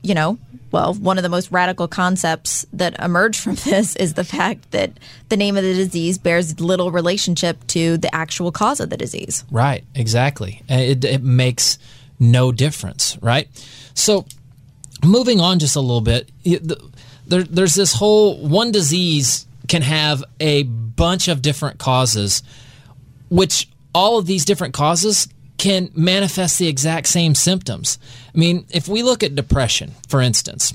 one of the most radical concepts that emerged from this is the fact that the name of the disease bears little relationship to the actual cause of the disease. Right, exactly. It makes no difference, right? So moving on just a little bit, there's this whole one disease can have a bunch of different causes, which all of these different causes can manifest the exact same symptoms. I mean, if we look at depression, for instance,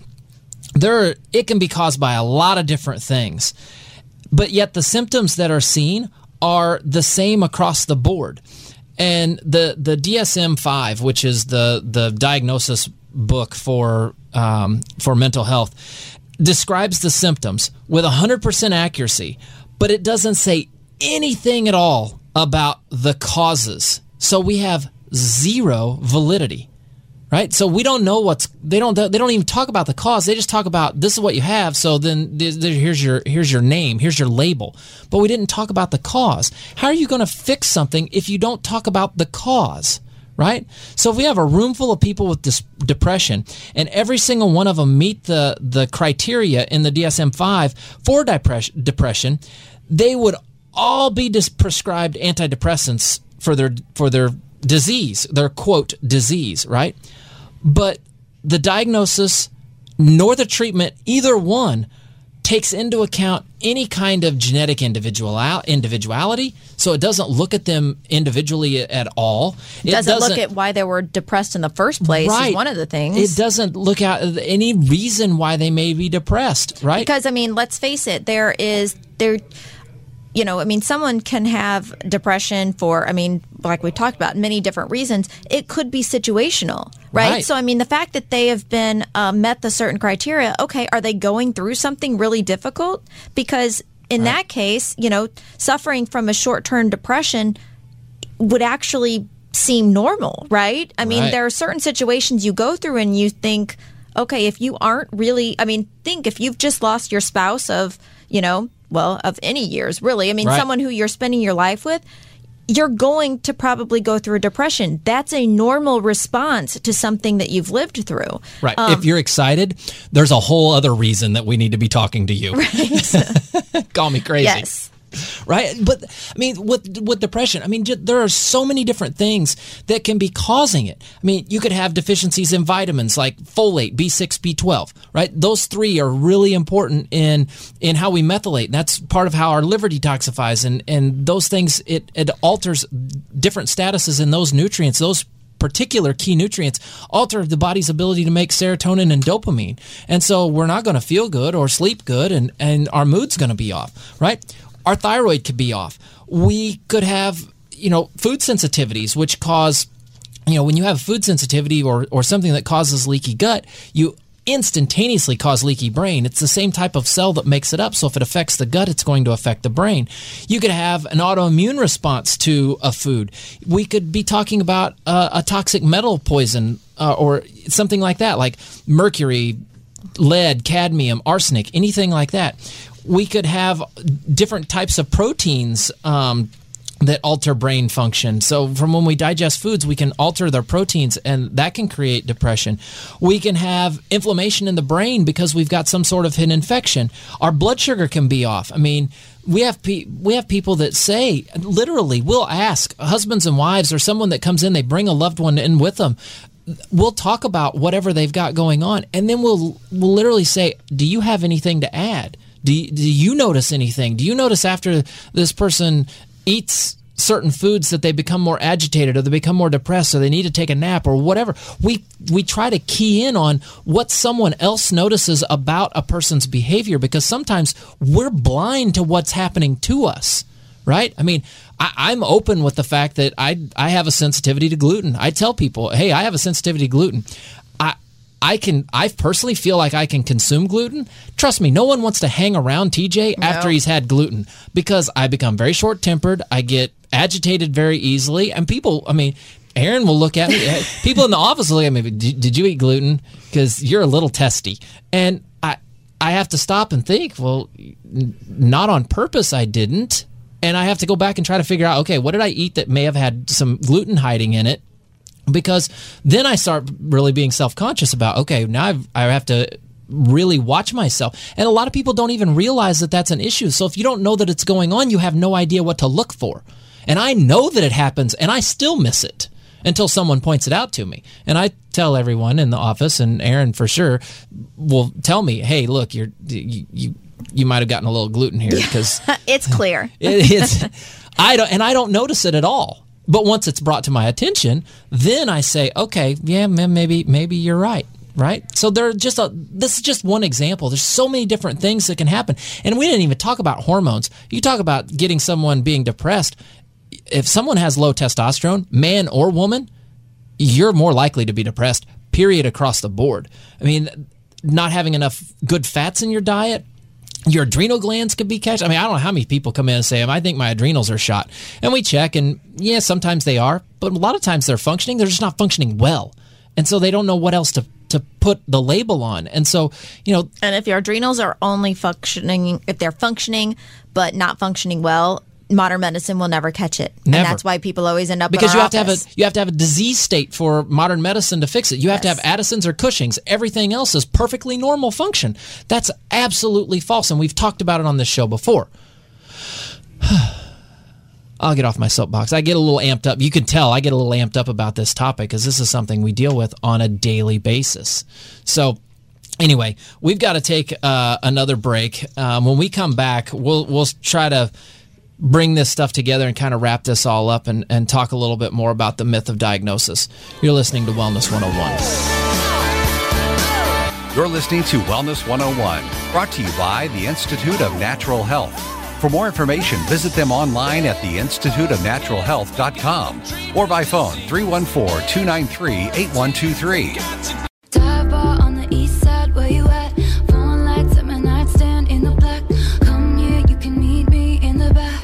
it can be caused by a lot of different things, but yet the symptoms that are seen are the same across the board. And the DSM-5, which is the diagnosis book for mental health, describes the symptoms with 100% accuracy, but it doesn't say anything at all about the causes. So we have zero validity, right? So we don't know they don't even talk about the cause. They just talk about this is what you have. So then here's your name, here's your label. But we didn't talk about the cause. How are you going to fix something if you don't talk about the cause? Right? So if we have a room full of people with depression and every single one of them meet the criteria in the DSM-5 for depression, they would all be prescribed antidepressants for their disease, their quote disease, right? But the diagnosis nor the treatment, either one, takes into account any kind of genetic individuality, so it doesn't look at them individually at all. It doesn't look at why they were depressed in the first place, right. is one of the things. It doesn't look at any reason why they may be depressed, right? Because, I mean, let's face it, someone can have depression for, like we talked about, many different reasons. It could be situational, right? So, the fact that they have been met the certain criteria, okay, are they going through something really difficult? Because in that case, suffering from a short-term depression would actually seem normal, right? There are certain situations you go through and you think, okay, if you aren't really, think if you've just lost your spouse of any years, really. Someone who you're spending your life with, you're going to probably go through a depression. That's a normal response to something that you've lived through. Right. If you're excited, there's a whole other reason that we need to be talking to you. Right. Call me crazy. Yes. Right? But, with depression, there are so many different things that can be causing it. You could have deficiencies in vitamins like folate, B6, B12, right? Those three are really important in how we methylate. And that's part of how our liver detoxifies. And those things, it alters different statuses in those nutrients. Those particular key nutrients alter the body's ability to make serotonin and dopamine. And so we're not going to feel good or sleep good, and our mood's going to be off, right? Our thyroid could be off. We could have, food sensitivities, which cause, when you have food sensitivity or something that causes leaky gut, you instantaneously cause leaky brain. It's the same type of cell that makes it up. So if it affects the gut, it's going to affect the brain. You could have an autoimmune response to a food. We could be talking about a toxic metal poison or something like that, like mercury, lead, cadmium, arsenic, anything like that. We could have different types of proteins that alter brain function. So from when we digest foods, we can alter their proteins, and that can create depression. We can have inflammation in the brain because we've got some sort of hidden infection. Our blood sugar can be off. We have people that say, literally, we'll ask husbands and wives or someone that comes in, they bring a loved one in with them. We'll talk about whatever they've got going on, and then we'll literally say, do you have anything to add? Do you notice anything? Do you notice after this person eats certain foods that they become more agitated or they become more depressed or they need to take a nap or whatever? We try to key in on what someone else notices about a person's behavior, because sometimes we're blind to what's happening to us, right? I'm open with the fact that I have a sensitivity to gluten. I tell people, hey, I have a sensitivity to gluten. I personally feel like I can consume gluten. Trust me, no one wants to hang around TJ after he's had gluten, because I become very short-tempered. I get agitated very easily. And people, Aaron will look at me. People in the office will look at me, did you eat gluten? Because you're a little testy. And I have to stop and think, well, not on purpose I didn't. And I have to go back and try to figure out, okay, what did I eat that may have had some gluten hiding in it? Because then I start really being self-conscious about, okay, now I have to really watch myself. And a lot of people don't even realize that that's an issue. So if you don't know that it's going on, you have no idea what to look for. And I know that it happens, and I still miss it until someone points it out to me. And I tell everyone in the office, and Aaron for sure will tell me, hey, look, you might have gotten a little gluten here, because it's clear. I don't notice it at all. But once it's brought to my attention, then I say, okay, yeah, maybe you're right. Right? So this is just one example. There's so many different things that can happen. And we didn't even talk about hormones. You talk about getting someone being depressed. If someone has low testosterone, man or woman, you're more likely to be depressed, period, across the board. Not having enough good fats in your diet, your adrenal glands could be catched. I don't know how many people come in and say, I think my adrenals are shot. And we check, and yeah, sometimes they are, but a lot of times they're functioning. They're just not functioning well. And so they don't know what else to put the label on. And so, And if your adrenals are only functioning, if they're functioning but not functioning well, modern medicine will never catch it. Never. And that's why people always end up because in our you have to have a disease state for modern medicine to fix it. You have to have Addison's or Cushing's. Everything else is perfectly normal function. That's absolutely false, and we've talked about it on this show before. I'll get off my soapbox. I get a little amped up. You can tell I get a little amped up about this topic because this is something we deal with on a daily basis. So anyway, we've got to take another break. When we come back, we'll try to bring this stuff together and kind of wrap this all up and talk a little bit more about the myth of diagnosis. You're listening to Wellness 101. You're listening to Wellness 101, brought to you by the Institute of Natural Health. For more information, visit them online at theinstituteofnaturalhealth.com or by phone 314-293-8123. Dive bar on the east side, where you at? Phone lights at my nightstand in the black. Come here, you can meet me in the back.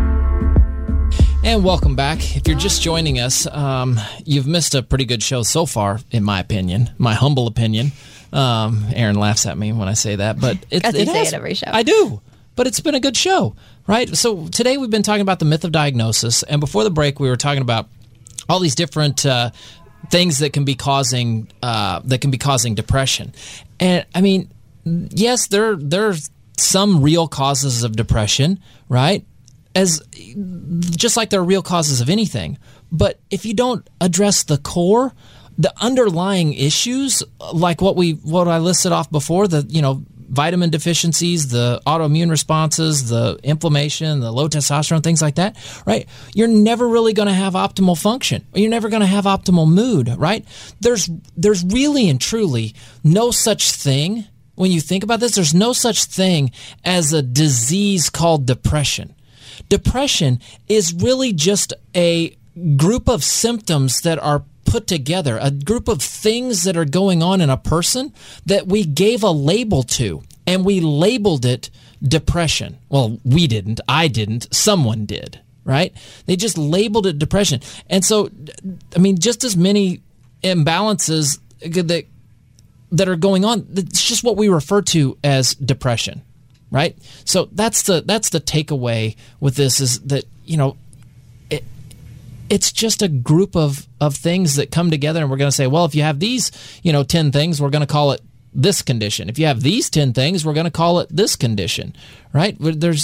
And welcome back. If you're just joining us, you've missed a pretty good show so far, in my opinion, my humble opinion. Aaron laughs at me when I say that, but I say it every show. I do, but it's been a good show, right? So today we've been talking about the myth of diagnosis, and before the break we were talking about all these different things that can be causing depression. And I mean, yes, there's some real causes of depression, right? Just like there are real causes of anything. But if you don't address the core, the underlying issues, like what I listed off before, the vitamin deficiencies, the autoimmune responses, the inflammation, the low testosterone, things like that, right? You're never really going to have optimal function. You're never going to have optimal mood, right? There's really and truly no such thing, when you think about this, there's no such thing as a disease called depression. Depression is really just a group of symptoms that are put together, a group of things that are going on in a person that we gave a label to, and we labeled it depression. Well, we didn't. I didn't. Someone did, right? They just labeled it depression. And so, I mean, just as many imbalances that are going on, it's just what we refer to as depression, right? So that's the takeaway with this, is that, it's just a group of things that come together, and we're going to say, well, if you have these, 10 things, we're going to call it this condition. If you have these 10 things, we're going to call it this condition, right?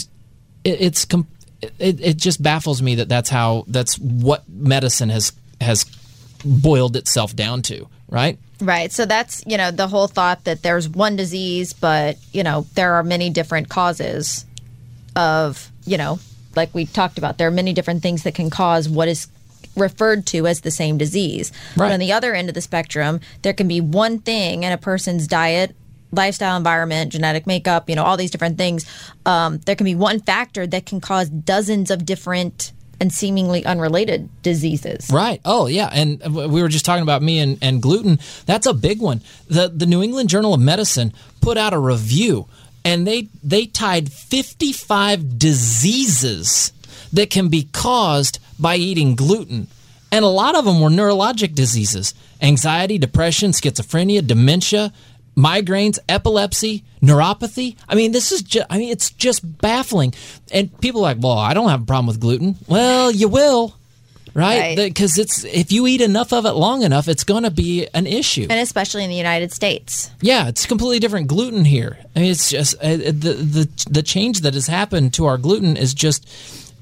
It just baffles me that's what medicine has boiled itself down to, right? Right. So that's, the whole thought that there's one disease, but, there are many different causes of, like we talked about, there are many different things that can cause what is referred to as the same disease. Right. But on the other end of the spectrum, there can be one thing in a person's diet, lifestyle, environment, genetic makeup, all these different things. There can be one factor that can cause dozens of different and seemingly unrelated diseases. Right. Oh, yeah. And we were just talking about me and gluten. That's a big one. The New England Journal of Medicine put out a review, and they tied 55 diseases that can be caused by eating gluten. And a lot of them were neurologic diseases: anxiety, depression, schizophrenia, dementia, migraines, epilepsy, neuropathy. I mean, it's just baffling. And people are like, well, I don't have a problem with gluten. Well, you will. Right? Because if you eat enough of it long enough, it's going to be an issue. And especially in the United States. Yeah, it's completely different gluten here. I mean, it's just the change that has happened to our gluten is just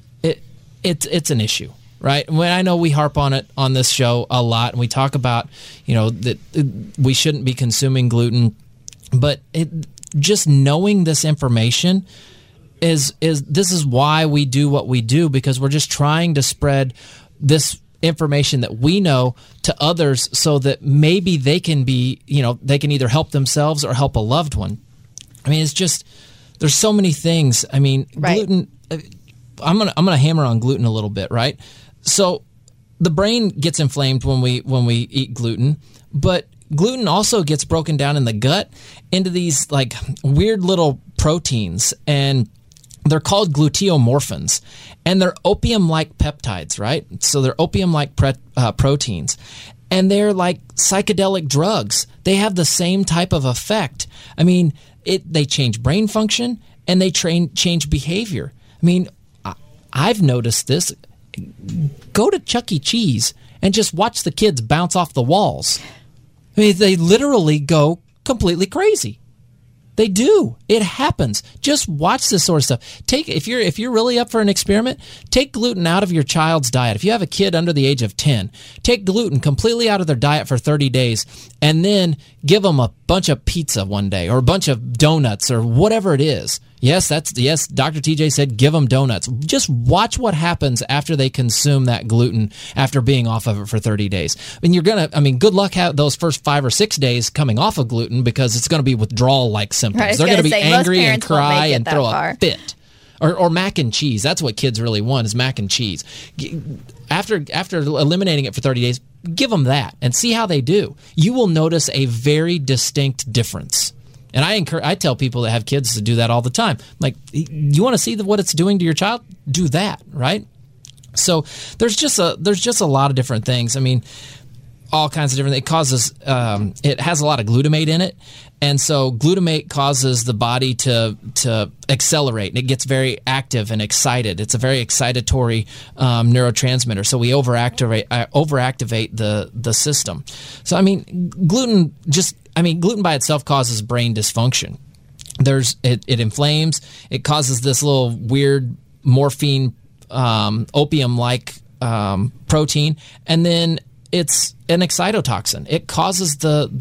it's an issue, right? When I know we harp on it on this show a lot, and we talk about that we shouldn't be consuming gluten, but just knowing this information is why we do what we do, because we're just trying to spread this information that we know to others, so that maybe they can be, they can either help themselves or help a loved one. I mean, it's just, there's so many things. I mean, gluten, I'm gonna hammer on gluten a little bit, right? So the brain gets inflamed when we eat gluten, but gluten also gets broken down in the gut into these like weird little proteins, and they're called gluteomorphins, and they're opium-like peptides, right? So they're opium-like proteins, and they're like psychedelic drugs. They have the same type of effect. I mean, they change brain function, and they change behavior. I mean, I've noticed this. Go to Chuck E. Cheese and just watch the kids bounce off the walls. I mean, they literally go completely crazy. They do. It happens. Just watch this sort of stuff. If you're really up for an experiment, take gluten out of your child's diet. If you have a kid under the age of 10, take gluten completely out of their diet for 30 days and then give them a bunch of pizza one day or a bunch of donuts or whatever it is. Yes, Dr. TJ said give them donuts. Just watch what happens after they consume that gluten after being off of it for 30 days. Good luck those first 5 or 6 days coming off of gluten because it's going to be withdrawal-like symptoms. Right, they're going to be angry and cry and throw far. a fit. Or mac and cheese. That's what kids really want is mac and cheese. After eliminating it for 30 days, give them that and see how they do. You will notice a very distinct difference. And I tell people that have kids to do that all the time. Like, you want to see what it's doing to your child? Do that, right? So there's just a lot of different things. I mean, all kinds of different. It causes. It has a lot of glutamate in it, and so glutamate causes the body to accelerate, and it gets very active and excited. It's a very excitatory neurotransmitter. So we overactivate the system. So gluten by itself causes brain dysfunction. It inflames. It causes this little weird morphine opium-like protein, and then it's an excitotoxin. It causes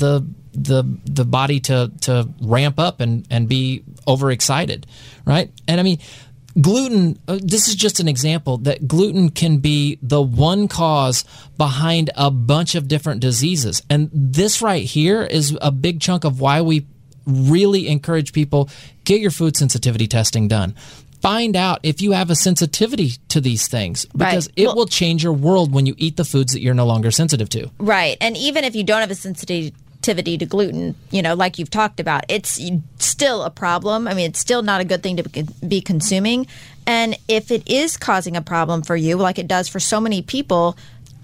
the body to ramp up and be overexcited, right? And gluten, this is just an example that gluten can be the one cause behind a bunch of different diseases. And this right here is a big chunk of why we really encourage people, get your food sensitivity testing done. Find out if you have a sensitivity to these things because it will change your world when you eat the foods that you're no longer sensitive to. Right. And even if you don't have a sensitivity to gluten, like you've talked about, it's still a problem. It's still not a good thing to be consuming. And if it is causing a problem for you, like it does for so many people,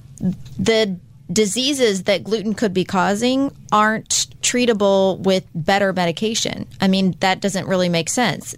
the diseases that gluten could be causing aren't treatable with better medication. That doesn't really make sense.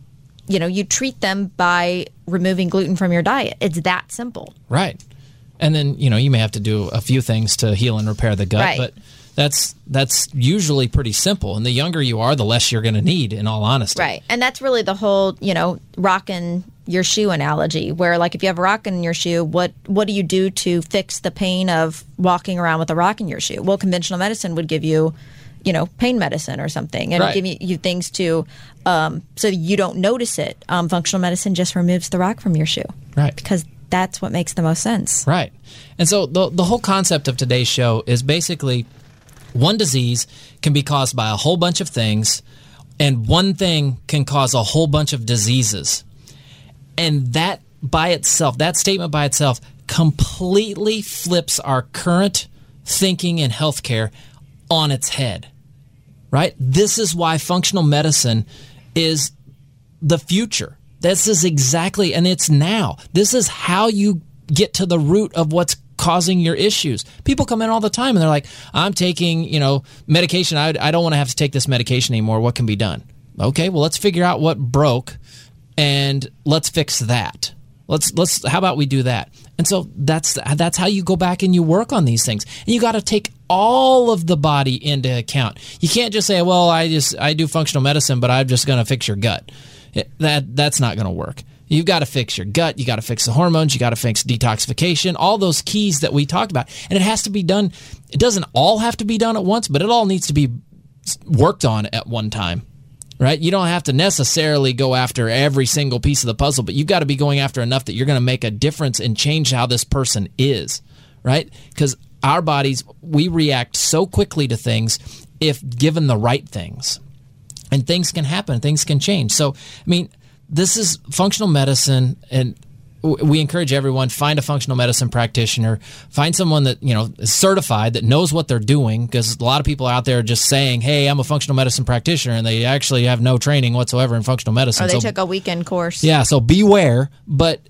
You treat them by removing gluten from your diet. It's that simple. Right. And then, you may have to do a few things to heal and repair the gut, right. But that's usually pretty simple. And the younger you are, the less you're going to need, in all honesty. Right. And that's really the whole, rock in your shoe analogy, where like if you have a rock in your shoe, what do you do to fix the pain of walking around with a rock in your shoe? Well, conventional medicine would give you pain medicine or something, and right. give you things to so you don't notice it. Functional medicine just removes the rock from your shoe, right? Because that's what makes the most sense, right? And so the whole concept of today's show is basically one disease can be caused by a whole bunch of things, and one thing can cause a whole bunch of diseases, and that statement by itself completely flips our current thinking in healthcare on its head. Right? This is why functional medicine is the future. This is exactly, and it's now. This is how you get to the root of what's causing your issues. People come in all the time and they're like, I'm taking, medication. I don't want to have to take this medication anymore. What can be done? Okay, well, let's figure out what broke and let's fix that. How about we do that? And so that's how you go back and you work on these things. And you got to take all of the body into account. You can't just say, well, I do functional medicine, but I'm just going to fix your gut. That's not going to work. You've got to fix your gut. You got to fix the hormones. You got to fix detoxification, all those keys that we talked about. And it has to be done. It doesn't all have to be done at once, but it all needs to be worked on at one time. Right? You don't have to necessarily go after every single piece of the puzzle, but you've got to be going after enough that you're going to make a difference and change how this person is, right? Because our bodies, we react so quickly to things if given the right things. And things can happen, things can change. So, this is functional medicine, and we encourage everyone, find a functional medicine practitioner, find someone that is certified, that knows what they're doing, because a lot of people out there are just saying, hey, I'm a functional medicine practitioner, and they actually have no training whatsoever in functional medicine. Or they took a weekend course. Yeah, so beware, but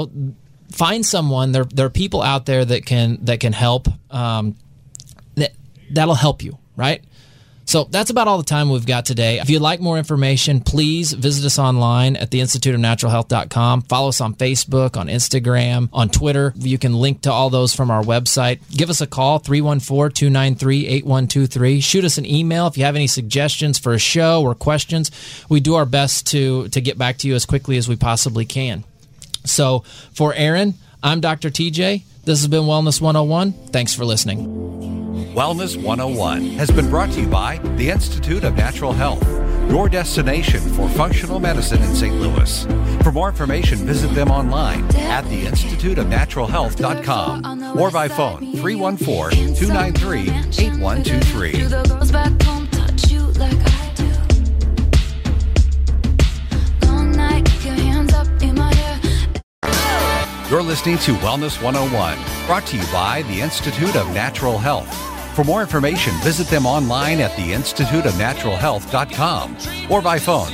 find someone. There are people out there that can help, that'll help you, right? So that's about all the time we've got today. If you'd like more information, please visit us online at theinstituteofnaturalhealth.com. Follow us on Facebook, on Instagram, on Twitter. You can link to all those from our website. Give us a call, 314-293-8123. Shoot us an email if you have any suggestions for a show or questions. We do our best to get back to you as quickly as we possibly can. So for Aaron, I'm Dr. TJ. This has been Wellness 101. Thanks for listening. Wellness 101 has been brought to you by the Institute of Natural Health, your destination for functional medicine in St. Louis. For more information, visit them online at theinstituteofnaturalhealth.com or by phone 314-293-8123. You're listening to Wellness 101, brought to you by the Institute of Natural Health. For more information, visit them online at theinstituteofnaturalhealth.com or by phone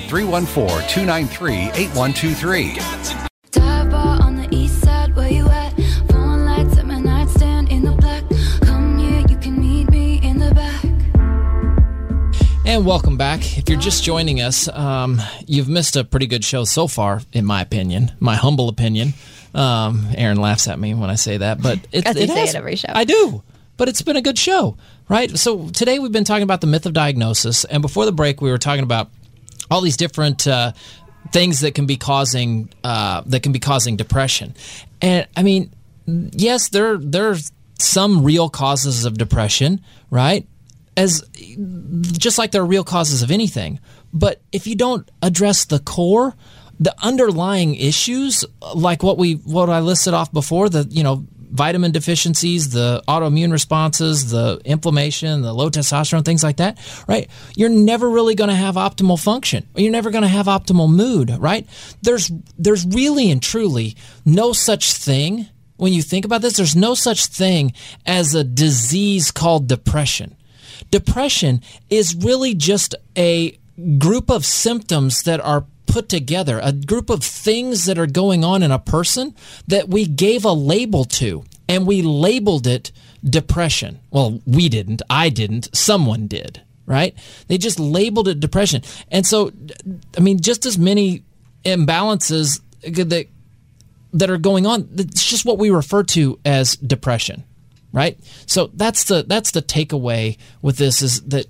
314-293-8123. Dive bar on the east side, where you at? Phone lights at my nightstand in the black. Come here, you can meet me in the back. And welcome back. If you're just joining us, you've missed a pretty good show so far, in my opinion, my humble opinion. Aaron laughs at me when I say that, but say it every show. I do. But it's been a good show, right? So today we've been talking about the myth of diagnosis, and before the break we were talking about all these different things that can be causing depression. And I mean, yes, there's some real causes of depression, right? As just like there are real causes of anything. But if you don't address the core, the underlying issues, like what I listed off before, vitamin deficiencies, the autoimmune responses, the inflammation, the low testosterone, things like that, right? You're never really going to have optimal function. You're never going to have optimal mood, right? There's really and truly no such thing, when you think about this, there's no such thing as a disease called depression. Depression is really just a group of symptoms that are put together, a group of things that are going on in a person that we gave a label to, and we labeled it depression. Well, we didn't. I didn't. Someone did, right? They just labeled it depression. And so, I mean, just as many imbalances that are going on, it's just what we refer to as depression, right? So that's the takeaway with this, is that,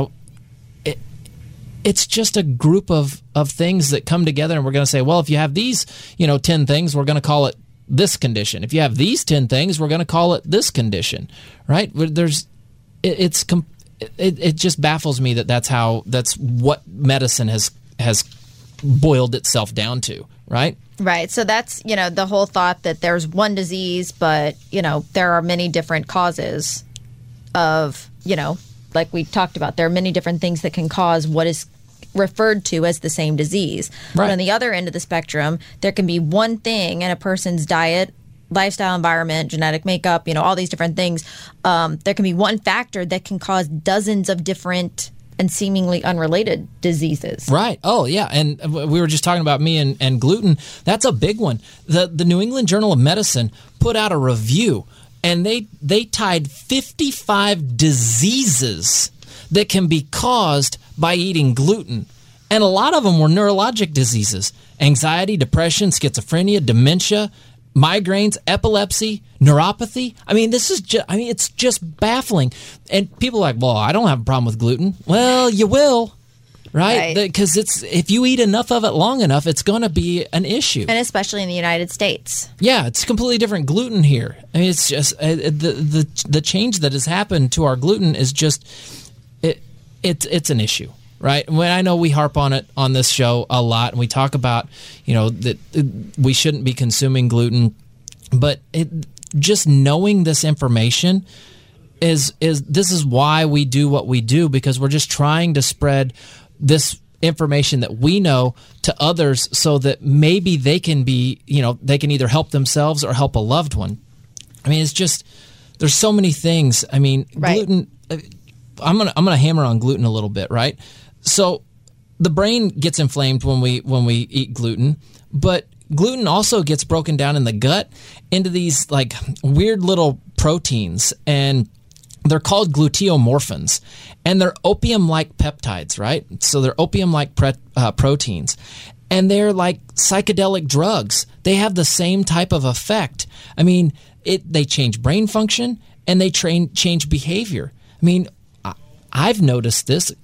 it's just a group of things that come together, and we're going to say, well, if you have these, 10 things, we're going to call it this condition. If you have these 10 things, we're going to call it this condition, right? It just baffles me that's what medicine has boiled itself down to, right? Right. So that's, the whole thought that there's one disease, but, there are many different causes of, like we talked about, there are many different things that can cause what is referred to as the same disease. Right. But on the other end of the spectrum, there can be one thing in a person's diet, lifestyle, environment, genetic makeup, all these different things. There can be one factor that can cause dozens of different and seemingly unrelated diseases. Right. Oh, yeah. And we were just talking about me and gluten. That's a big one. The New England Journal of Medicine put out a review, and they tied 55 diseases that can be caused by eating gluten. And a lot of them were neurologic diseases: anxiety, depression, schizophrenia, dementia, migraines, epilepsy, neuropathy. I mean, it's just baffling. And people are like, well, I don't have a problem with gluten. Well, you will. Right? Because if you eat enough of it long enough, it's going to be an issue. And especially in the United States. Yeah, it's completely different gluten here. I mean, it's just the change that has happened to our gluten is just it's an issue, right? When I know we harp on it on this show a lot, and we talk about that we shouldn't be consuming gluten, but just knowing this information is why we do what we do, because we're just trying to spread this information that we know to others, so that maybe they can be, they can either help themselves or help a loved one. I mean, it's just, there's so many things. I mean, gluten, I'm gonna hammer on gluten a little bit, right? So the brain gets inflamed when we eat gluten, but gluten also gets broken down in the gut into these like weird little proteins, and They're called gluteomorphins, and they're opium-like peptides, right? So they're opium-like proteins, and they're like psychedelic drugs. They have the same type of effect. I mean, they change brain function, and they change behavior. I mean, I've noticed this.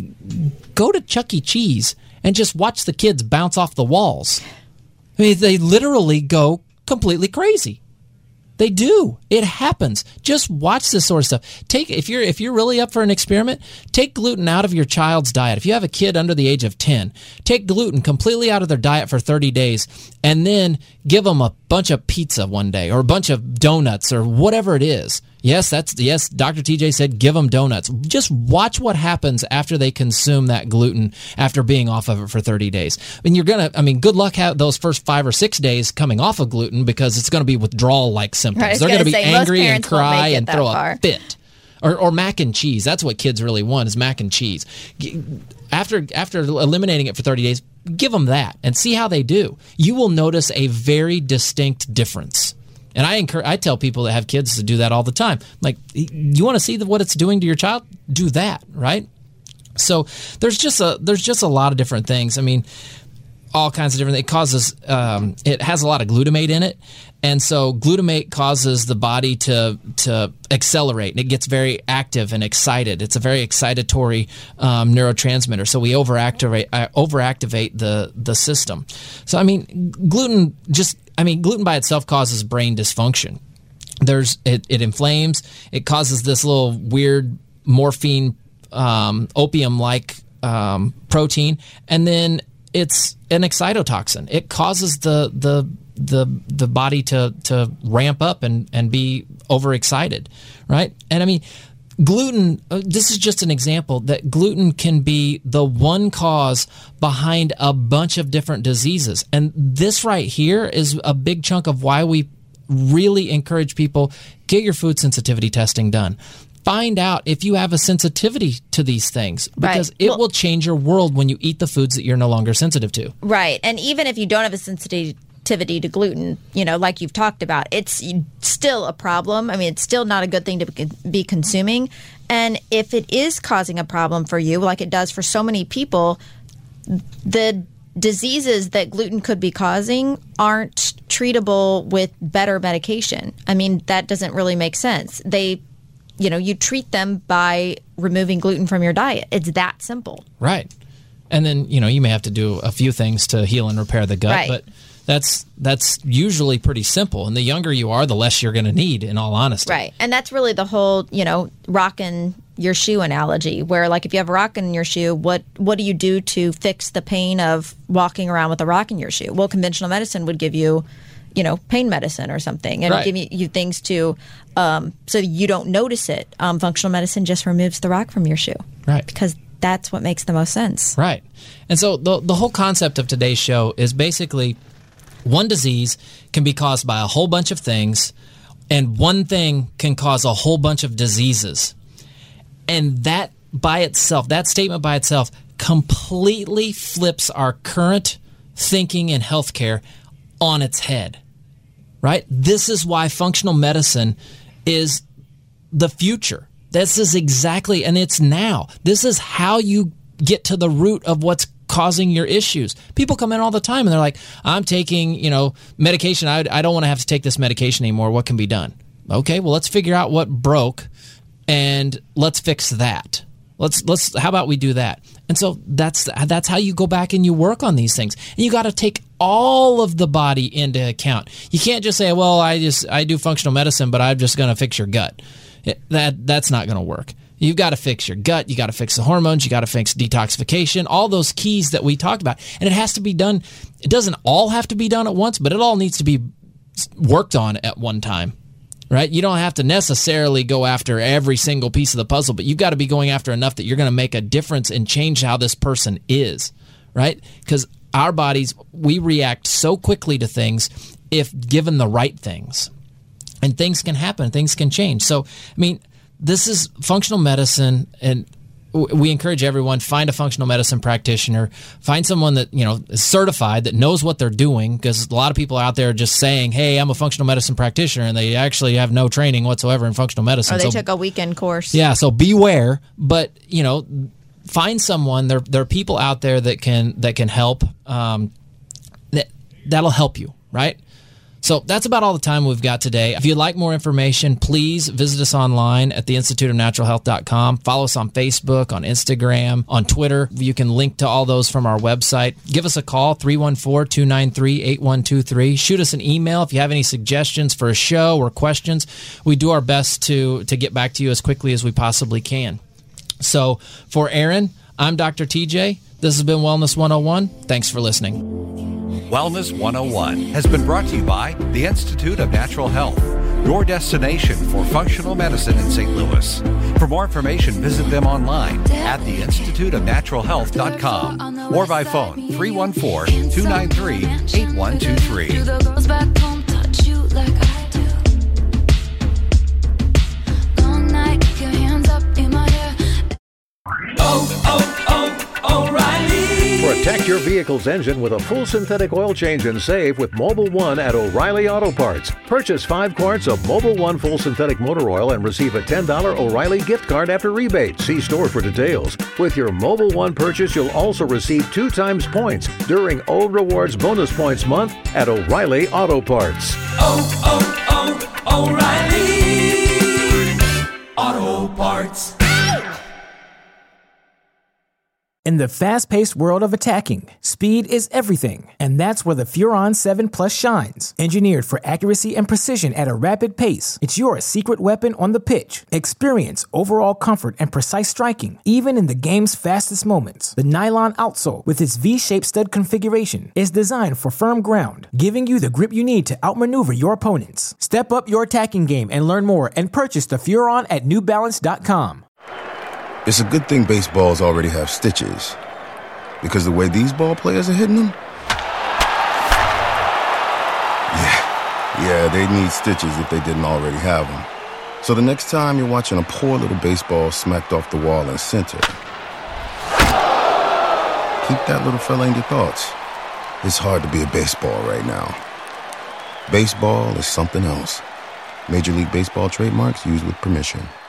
Go to Chuck E. Cheese and just watch the kids bounce off the walls. I mean, they literally go completely crazy. They do. It happens. Just watch this sort of stuff. If you're really up for an experiment, take gluten out of your child's diet. If you have a kid under the age of 10, take gluten completely out of their diet for 30 days and then give them a bunch of pizza one day or a bunch of donuts or whatever it is. Yes, Dr. TJ said give them donuts. Just watch what happens after they consume that gluten after being off of it for 30 days. And good luck those first 5 or 6 days coming off of gluten because it's going to be withdrawal-like symptoms. Right, they're going to be angry and cry and throw a fit. Or mac and cheese. That's what kids really want is mac and cheese. After eliminating it for 30 days, give them that and see how they do. You will notice a very distinct difference. And I tell people that have kids to do that all the time. Like, you want to see what it's doing to your child? Do that, right? So there's just a lot of different things. I mean, all kinds of different. It causes. It has a lot of glutamate in it, and so glutamate causes the body to accelerate. It gets very active and excited. It's a very excitatory neurotransmitter. So we overactivate the system. So I mean, gluten by itself causes brain dysfunction. It inflames. It causes this little weird morphine opium-like protein, and then it's an excitotoxin. It causes the body to ramp up and be overexcited, right? And I mean, gluten, this is just an example that gluten can be the one cause behind a bunch of different diseases. And this right here is a big chunk of why we really encourage people, get your food sensitivity testing done. Find out if you have a sensitivity to these things because it will change your world when you eat the foods that you're no longer sensitive to. Right. And even if you don't have a sensitivity to gluten, like you've talked about, it's still a problem. I mean, it's still not a good thing to be consuming. And if it is causing a problem for you, like it does for so many people, the diseases that gluten could be causing aren't treatable with better medication. I mean, that doesn't really make sense. You treat them by removing gluten from your diet. It's that simple. Right. And then, you may have to do a few things to heal and repair the gut, right. But that's usually pretty simple. And the younger you are, the less you're going to need, in all honesty. Right. And that's really the whole, rocking your shoe analogy, where like if you have a rock in your shoe, what do you do to fix the pain of walking around with a rock in your shoe? Well, conventional medicine would give you pain medicine or something, and right. give you things to so you don't notice it. Functional medicine just removes the rock from your shoe, right? Because that's what makes the most sense, right? And so the whole concept of today's show is basically one disease can be caused by a whole bunch of things, and one thing can cause a whole bunch of diseases, and that statement by itself completely flips our current thinking in healthcare on its head. Right? This is why functional medicine is the future. This is exactly, and it's now. This is how you get to the root of what's causing your issues. People come in all the time and they're like, I'm taking, medication. I don't want to have to take this medication anymore. What can be done? Okay, well, let's figure out what broke and let's fix that. How about we do that? And so that's how you go back and you work on these things. And you got to take all of the body into account. You can't just say, well, I do functional medicine, but I'm just going to fix your gut. That's not going to work. You've got to fix your gut. You got to fix the hormones. You got to fix detoxification, all those keys that we talked about. And it has to be done. It doesn't all have to be done at once, but it all needs to be worked on at one time. Right? You don't have to necessarily go after every single piece of the puzzle, but you've got to be going after enough that you're going to make a difference and change how this person is, right? Because our bodies, we react so quickly to things if given the right things. And things can happen, things can change. So, I mean, this is functional medicine, and we encourage everyone, find a functional medicine practitioner, find someone that, is certified, that knows what they're doing, because a lot of people out there are just saying, hey, I'm a functional medicine practitioner, and they actually have no training whatsoever in functional medicine. Or they took a weekend course. Yeah, so beware, but, find someone. There are people out there that can help, that'll help you, right? So that's about all the time we've got today. If you'd like more information, please visit us online at theinstituteofnaturalhealth.com. Follow us on Facebook, on Instagram, on Twitter. You can link to all those from our website. Give us a call, 314-293-8123. Shoot us an email if you have any suggestions for a show or questions. We do our best to get back to you as quickly as we possibly can. So for Aaron, I'm Dr. TJ. This has been Wellness 101. Thanks for listening. Wellness 101 has been brought to you by the Institute of Natural Health, your destination for functional medicine in St. Louis. For more information, visit them online at theinstituteofnaturalhealth.com or by phone 314-293-8123. Protect your vehicle's engine with a full synthetic oil change and save with Mobil 1 at O'Reilly Auto Parts. Purchase 5 quarts of Mobil 1 full synthetic motor oil and receive a $10 O'Reilly gift card after rebate. See store for details. With your Mobil 1 purchase, you'll also receive 2 times points during O Rewards Bonus Points Month at O'Reilly Auto Parts. O'Reilly Auto Parts. In the fast-paced world of attacking, speed is everything, and that's where the Furon 7 Plus shines. Engineered for accuracy and precision at a rapid pace, it's your secret weapon on the pitch. Experience overall comfort and precise striking, even in the game's fastest moments. The nylon outsole, with its V-shaped stud configuration, is designed for firm ground, giving you the grip you need to outmaneuver your opponents. Step up your attacking game and learn more, and purchase the Furon at NewBalance.com. It's a good thing baseballs already have stitches, because the way these ball players are hitting them, yeah, they'd need stitches if they didn't already have them. So the next time you're watching a poor little baseball smacked off the wall in center, keep that little fella in your thoughts. It's hard to be a baseball right now. Baseball is something else. Major League Baseball trademarks used with permission.